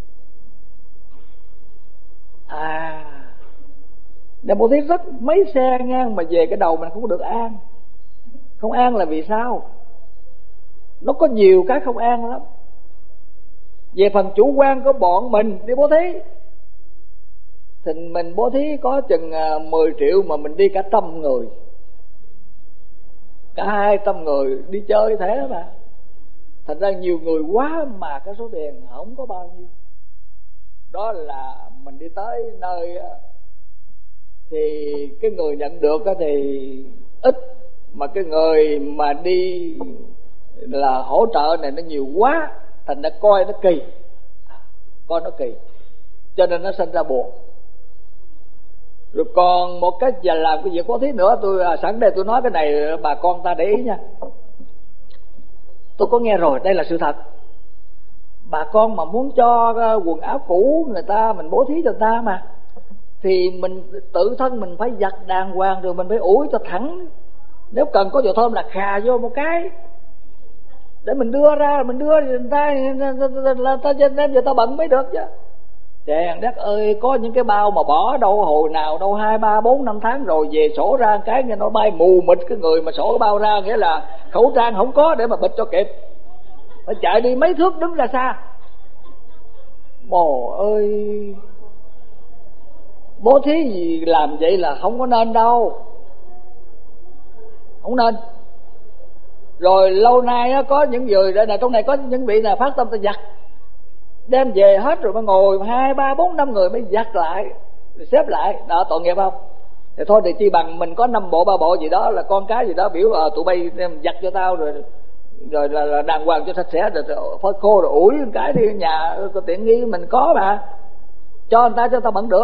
Để bố thí rất mấy xe ngang mà về cái đầu mình không có được an. Không an là vì sao? Nó có nhiều cái không an lắm. Về phần chủ quan của bọn mình đi bố thí thì mình bố thí có chừng 10 triệu mà mình đi cả 100 người, cả 200 người đi chơi thế mà. Thành ra nhiều người quá mà cái số tiền không có bao nhiêu. Đó là mình đi tới nơi thì cái người nhận được thì ít, mà cái người mà đi là hỗ trợ này nó nhiều quá, thành ra coi nó kỳ, cho nên nó sinh ra buồn. Rồi còn một cái giờ làm cái việc bố thí nữa, tôi sẵn đây tôi nói cái này bà con ta để ý nha. Tôi có nghe rồi, đây là sự thật. Bà con mà muốn cho quần áo cũ người ta, mình bố thí cho người ta mà, thì mình tự thân mình phải giặt đàng hoàng, rồi mình phải ủi cho thẳng. Nếu cần có dầu thơm là khà vô một cái để mình đưa ra, mình đưa người ta đem người ta bận mới được chứ. Chàng đất ơi, có những cái bao mà bỏ đâu hồi nào đâu 2, 3, 4, 5 tháng rồi về sổ ra cái nghe nó bay mù mịt. Cái người mà sổ cái bao ra nghĩa là khẩu trang không có để mà bịt cho kịp, phải chạy đi mấy thước đứng ra xa. Bồ ơi, bố thí gì làm vậy là không có nên đâu, không nên. Rồi lâu nay có những người đây là trong này có những vị là phát tâm ta giặt, đem về hết rồi mới ngồi 2, 3, 4, 5 người mới giặt lại. xếp lại đó, tội nghiệp không? Thì thôi thì chi bằng mình có 5 bộ 3 bộ gì đó, là con cái gì đó biểu tụi bay giặt cho tao, rồi là đàng hoàng cho sạch sẽ, rồi phơi khô rồi ủi cái đi, nhà có tiện nghi mình có mà, cho người ta cho tao vẫn được.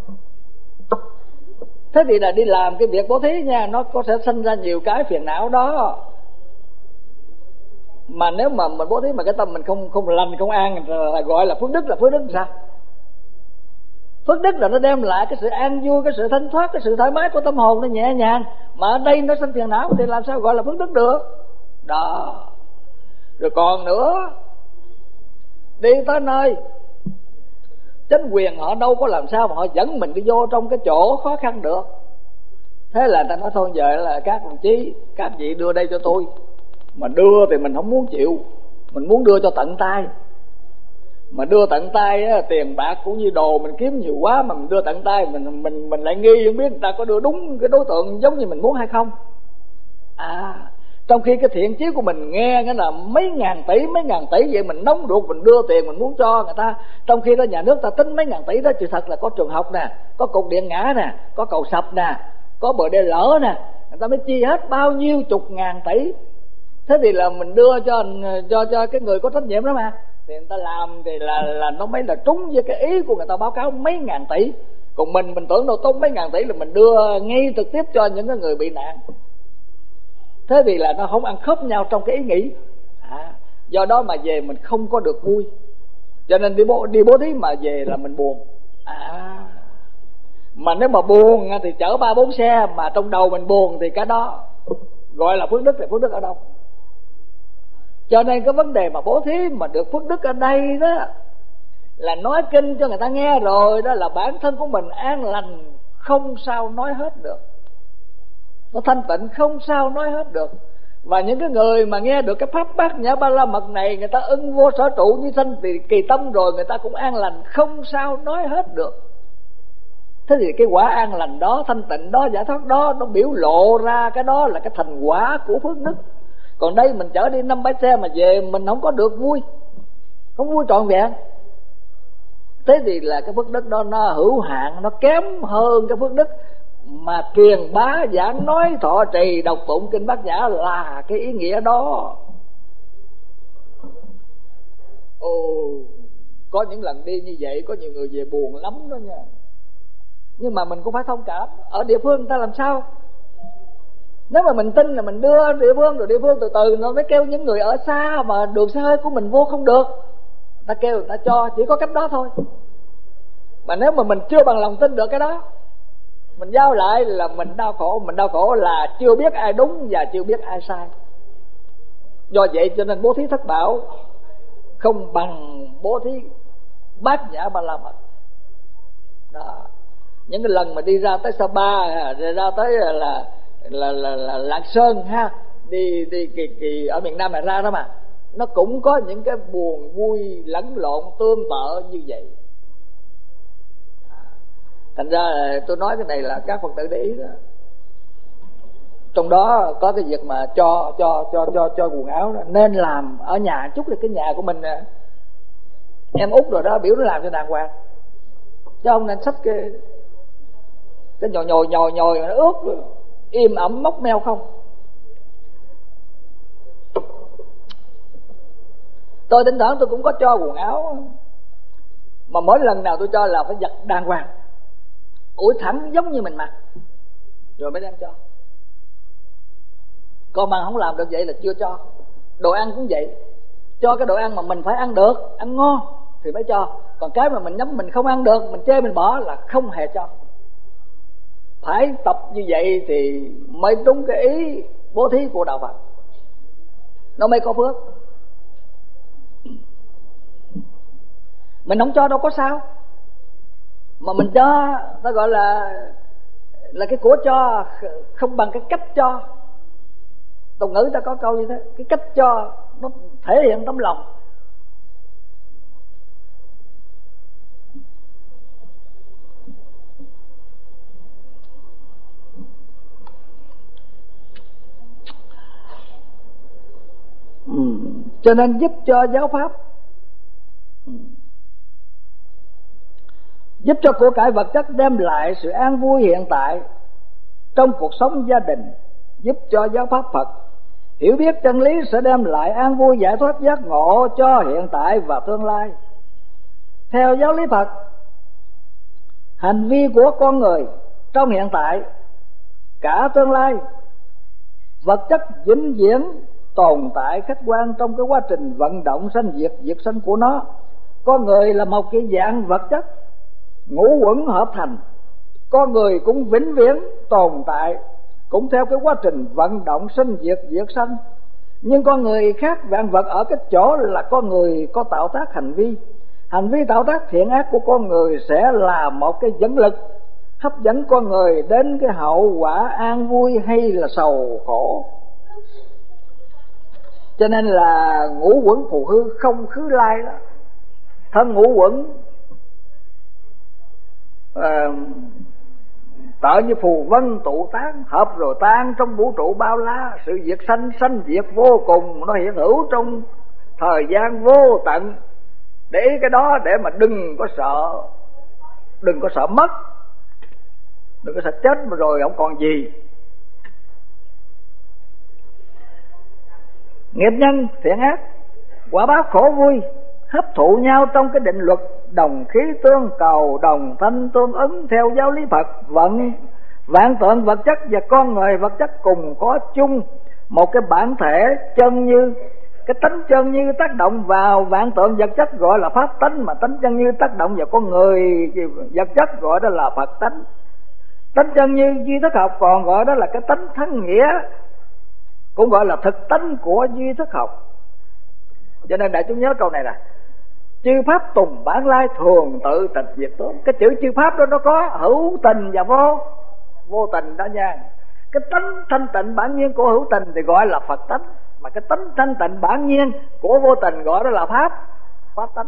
Thế thì là đi làm cái việc bố thí nha, nó có thể sinh ra nhiều cái phiền não đó. Mà nếu mà mình bố thí mà cái tâm mình không lành không an, là gọi là phước đức. Là phước đức sao? Phước đức là nó đem lại cái sự an vui, cái sự thanh thoát, cái sự thoải mái của tâm hồn, nó nhẹ nhàng. Mà ở đây nó sinh phiền não thì làm sao gọi là phước đức được đó. Rồi còn nữa, đi tới nơi chính quyền họ đâu có làm sao mà họ dẫn mình đi vô trong cái chỗ khó khăn được. Thế là ta nói thôi giờ là các đồng chí, các vị đưa đây cho tôi. Mà đưa thì mình không muốn chịu, mình muốn đưa cho tận tay. Mà đưa tận tay á, tiền bạc cũng như đồ mình kiếm nhiều quá, mà mình đưa tận tay mình lại nghi không biết người ta có đưa đúng cái đối tượng giống như mình muốn hay không. Trong khi cái thiện chí của mình nghe cái là mấy ngàn tỷ vậy, mình nóng ruột mình đưa tiền mình muốn cho người ta, trong khi đó nhà nước ta tính mấy ngàn tỷ đó. Sự thật là có trường học nè, có cột điện ngã nè, có cầu sập nè, có bờ đê lở nè, người ta mới chi hết bao nhiêu chục ngàn tỷ. Thế thì là mình đưa cho cái người có trách nhiệm đó mà, thì người ta làm thì là nó mới là trúng với cái ý của người ta báo cáo mấy ngàn tỷ. Còn mình tưởng đâu tốn mấy ngàn tỷ là mình đưa ngay trực tiếp cho những cái người bị nạn. Thế thì là nó không ăn khớp nhau trong cái ý nghĩ. Do đó mà về mình không có được vui. Cho nên đi bố thí mà về là mình buồn. Mà nếu mà buồn thì chở 3-4 xe, mà trong đầu mình buồn thì cái đó gọi là phước đức. Thì phước đức ở đâu? Cho nên cái vấn đề mà bố thí mà được phước đức ở đây đó là nói kinh cho người ta nghe rồi, đó là bản thân của mình an lành không sao nói hết được, nó thanh tịnh không sao nói hết được. Và những cái người mà nghe được cái pháp Bát Nhã Ba La Mật này, người ta ưng vô sở trụ như sanh thì kỳ tâm rồi, người ta cũng an lành không sao nói hết được. Thế thì cái quả an lành đó, thanh tịnh đó, giải thoát đó, nó biểu lộ ra cái đó là cái thành quả của phước đức. Còn đây mình chở đi 5-7 xe mà về mình không có được vui, không vui trọn vẹn. Thế thì là cái phước đức đó nó hữu hạn, nó kém hơn cái phước đức mà truyền bá giảng nói thọ trì đọc tụng kinh Bát Nhã là cái ý nghĩa đó. Có những lần đi như vậy có nhiều người về buồn lắm đó nha. Nhưng mà mình cũng phải thông cảm. Ở địa phương người ta làm sao? Nếu mà mình tin là mình đưa địa phương, rồi địa phương từ từ nó mới kêu những người ở xa mà đường xe hơi của mình vô không được, ta kêu người ta cho, chỉ có cách đó thôi. Mà nếu mà mình chưa bằng lòng tin được cái đó, mình giao lại là mình đau khổ. Mình đau khổ là chưa biết ai đúng và chưa biết ai sai. Do vậy cho nên bố thí thất bảo không bằng bố thí Bát Nhã Ba La Mật đó. Những cái lần mà đi ra tới Sapa, rồi ra tới là Lạng Sơn ha, đi kỳ ở miền Nam này ra đó, mà nó cũng có những cái buồn vui lẫn lộn tương tự như vậy. Thành ra là tôi nói cái này là các Phật tử để ý đó. Trong đó có cái việc mà cho quần áo đó, nên làm ở nhà chút. Là cái nhà của mình em út rồi đó, biểu nó làm cho đàng hoàng, chứ không nên xách cái nhồi nó ướt rồi, im ẩm móc meo không. Tôi thỉnh thoảng tôi cũng có cho quần áo, mà mỗi lần nào tôi cho là phải giặt đàng hoàng, ủi thẳng giống như mình mặc rồi mới đem cho. Còn mà không làm được vậy là chưa cho. Đồ ăn cũng vậy, cho cái đồ ăn mà mình phải ăn được, ăn ngon thì mới cho. Còn cái mà mình nhắm mình không ăn được, mình chê mình bỏ là không hề cho. Phải tập như vậy thì mới đúng cái ý bố thí của đạo Phật, nó mới có phước. Mình không cho đâu có sao, mà mình cho ta gọi là cái của cho không bằng cái cách cho. Tục ngữ ta có câu như thế, cái cách cho nó thể hiện tấm lòng. Cho nên giúp cho giáo pháp giúp cho của cải vật chất đem lại sự an vui hiện tại trong cuộc sống gia đình, giúp cho giáo pháp Phật hiểu biết chân lý sẽ đem lại an vui giải thoát giác ngộ cho hiện tại và tương lai. Theo giáo lý Phật, hành vi của con người trong hiện tại cả tương lai, vật chất vĩnh viễn tồn tại khách quan trong cái quá trình vận động sanh diệt, diệt sanh của nó. Con người là một cái dạng vật chất ngũ uẩn hợp thành, con người cũng vĩnh viễn tồn tại cũng theo cái quá trình vận động sanh diệt, diệt sanh. Nhưng con người khác vạn vật ở cái chỗ là con người có tạo tác hành vi. Hành vi tạo tác thiện ác của con người sẽ là một cái dẫn lực hấp dẫn con người đến cái hậu quả an vui hay là sầu khổ. Cho nên là ngũ uẩn phù hư không khứ lai đó. Thân ngũ uẩn tợ như phù vân tụ tán, hợp rồi tan trong vũ trụ bao la. Sự diệt sanh, sanh diệt vô cùng, nó hiện hữu trong thời gian vô tận. Để ý cái đó để mà đừng có sợ mất, đừng có sợ chết mà rồi không còn gì. Nghiệp nhân thiện ác, quả báo khổ vui hấp thụ nhau trong cái định luật đồng khí tương cầu, đồng thanh tương ứng. Theo giáo lý Phật, vạn tượng vật chất và con người vật chất cùng có chung một cái bản thể chân như. Cái tánh chân như tác động vào vạn tượng vật chất gọi là pháp tánh, mà tánh chân như tác động vào con người vật chất gọi đó là Phật tánh. Tánh chân như duy thức học còn gọi đó là cái tánh thắng nghĩa, cũng gọi là thực tánh của duy thức học. Cho nên đại chúng nhớ câu này là chư pháp tùng bản lai thường tự tịch diệt tướng. Cái chữ chư pháp đó nó có hữu tình và vô tình đó nha. Cái tánh thanh tịnh bản nhiên của hữu tình thì gọi là Phật tánh, mà cái tánh thanh tịnh bản nhiên của vô tình gọi đó là pháp tánh.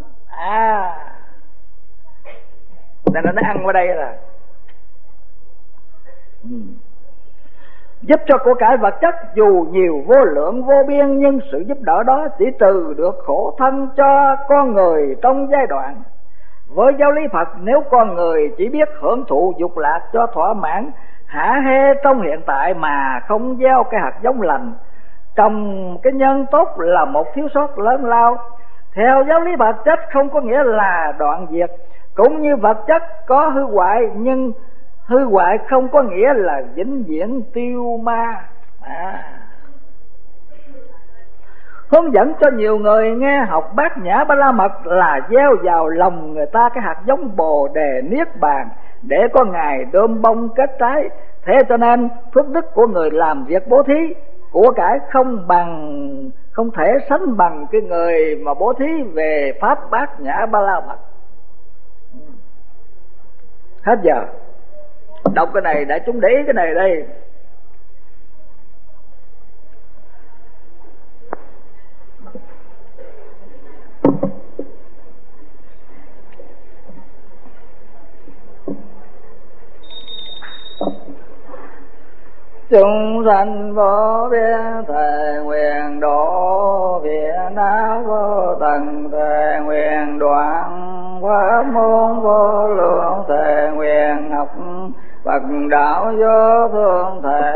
Nên nó ăn qua đây là giúp cho của cải vật chất dù nhiều vô lượng vô biên, nhưng sự giúp đỡ đó chỉ trừ được khổ thân cho con người trong giai đoạn. Với giáo lý Phật, nếu con người chỉ biết hưởng thụ dục lạc cho thỏa mãn hả hê trong hiện tại mà không gieo cái hạt giống lành, trồng cái nhân tốt là một thiếu sót lớn lao. Theo giáo lý vật chất không có nghĩa là đoạn diệt, cũng như vật chất có hư hoại, nhưng hư hoại không có nghĩa là vĩnh viễn tiêu ma. Hướng dẫn cho nhiều người nghe học Bát Nhã Ba La Mật là gieo vào lòng người ta cái hạt giống Bồ Đề Niết Bàn để có ngày đơm bông kết trái. Thế cho nên phước đức của người làm việc bố thí của cải không thể sánh bằng cái người mà bố thí về pháp Bát Nhã Ba La Mật. Hết giờ. Đọc cái này để chúng để ý cái này đây. Chúng sanh vô biên thề nguyện độ, phiền não vô tận thề nguyện đoạn, pháp môn vô lượng thề nguyện học, Phật đạo vô thường thề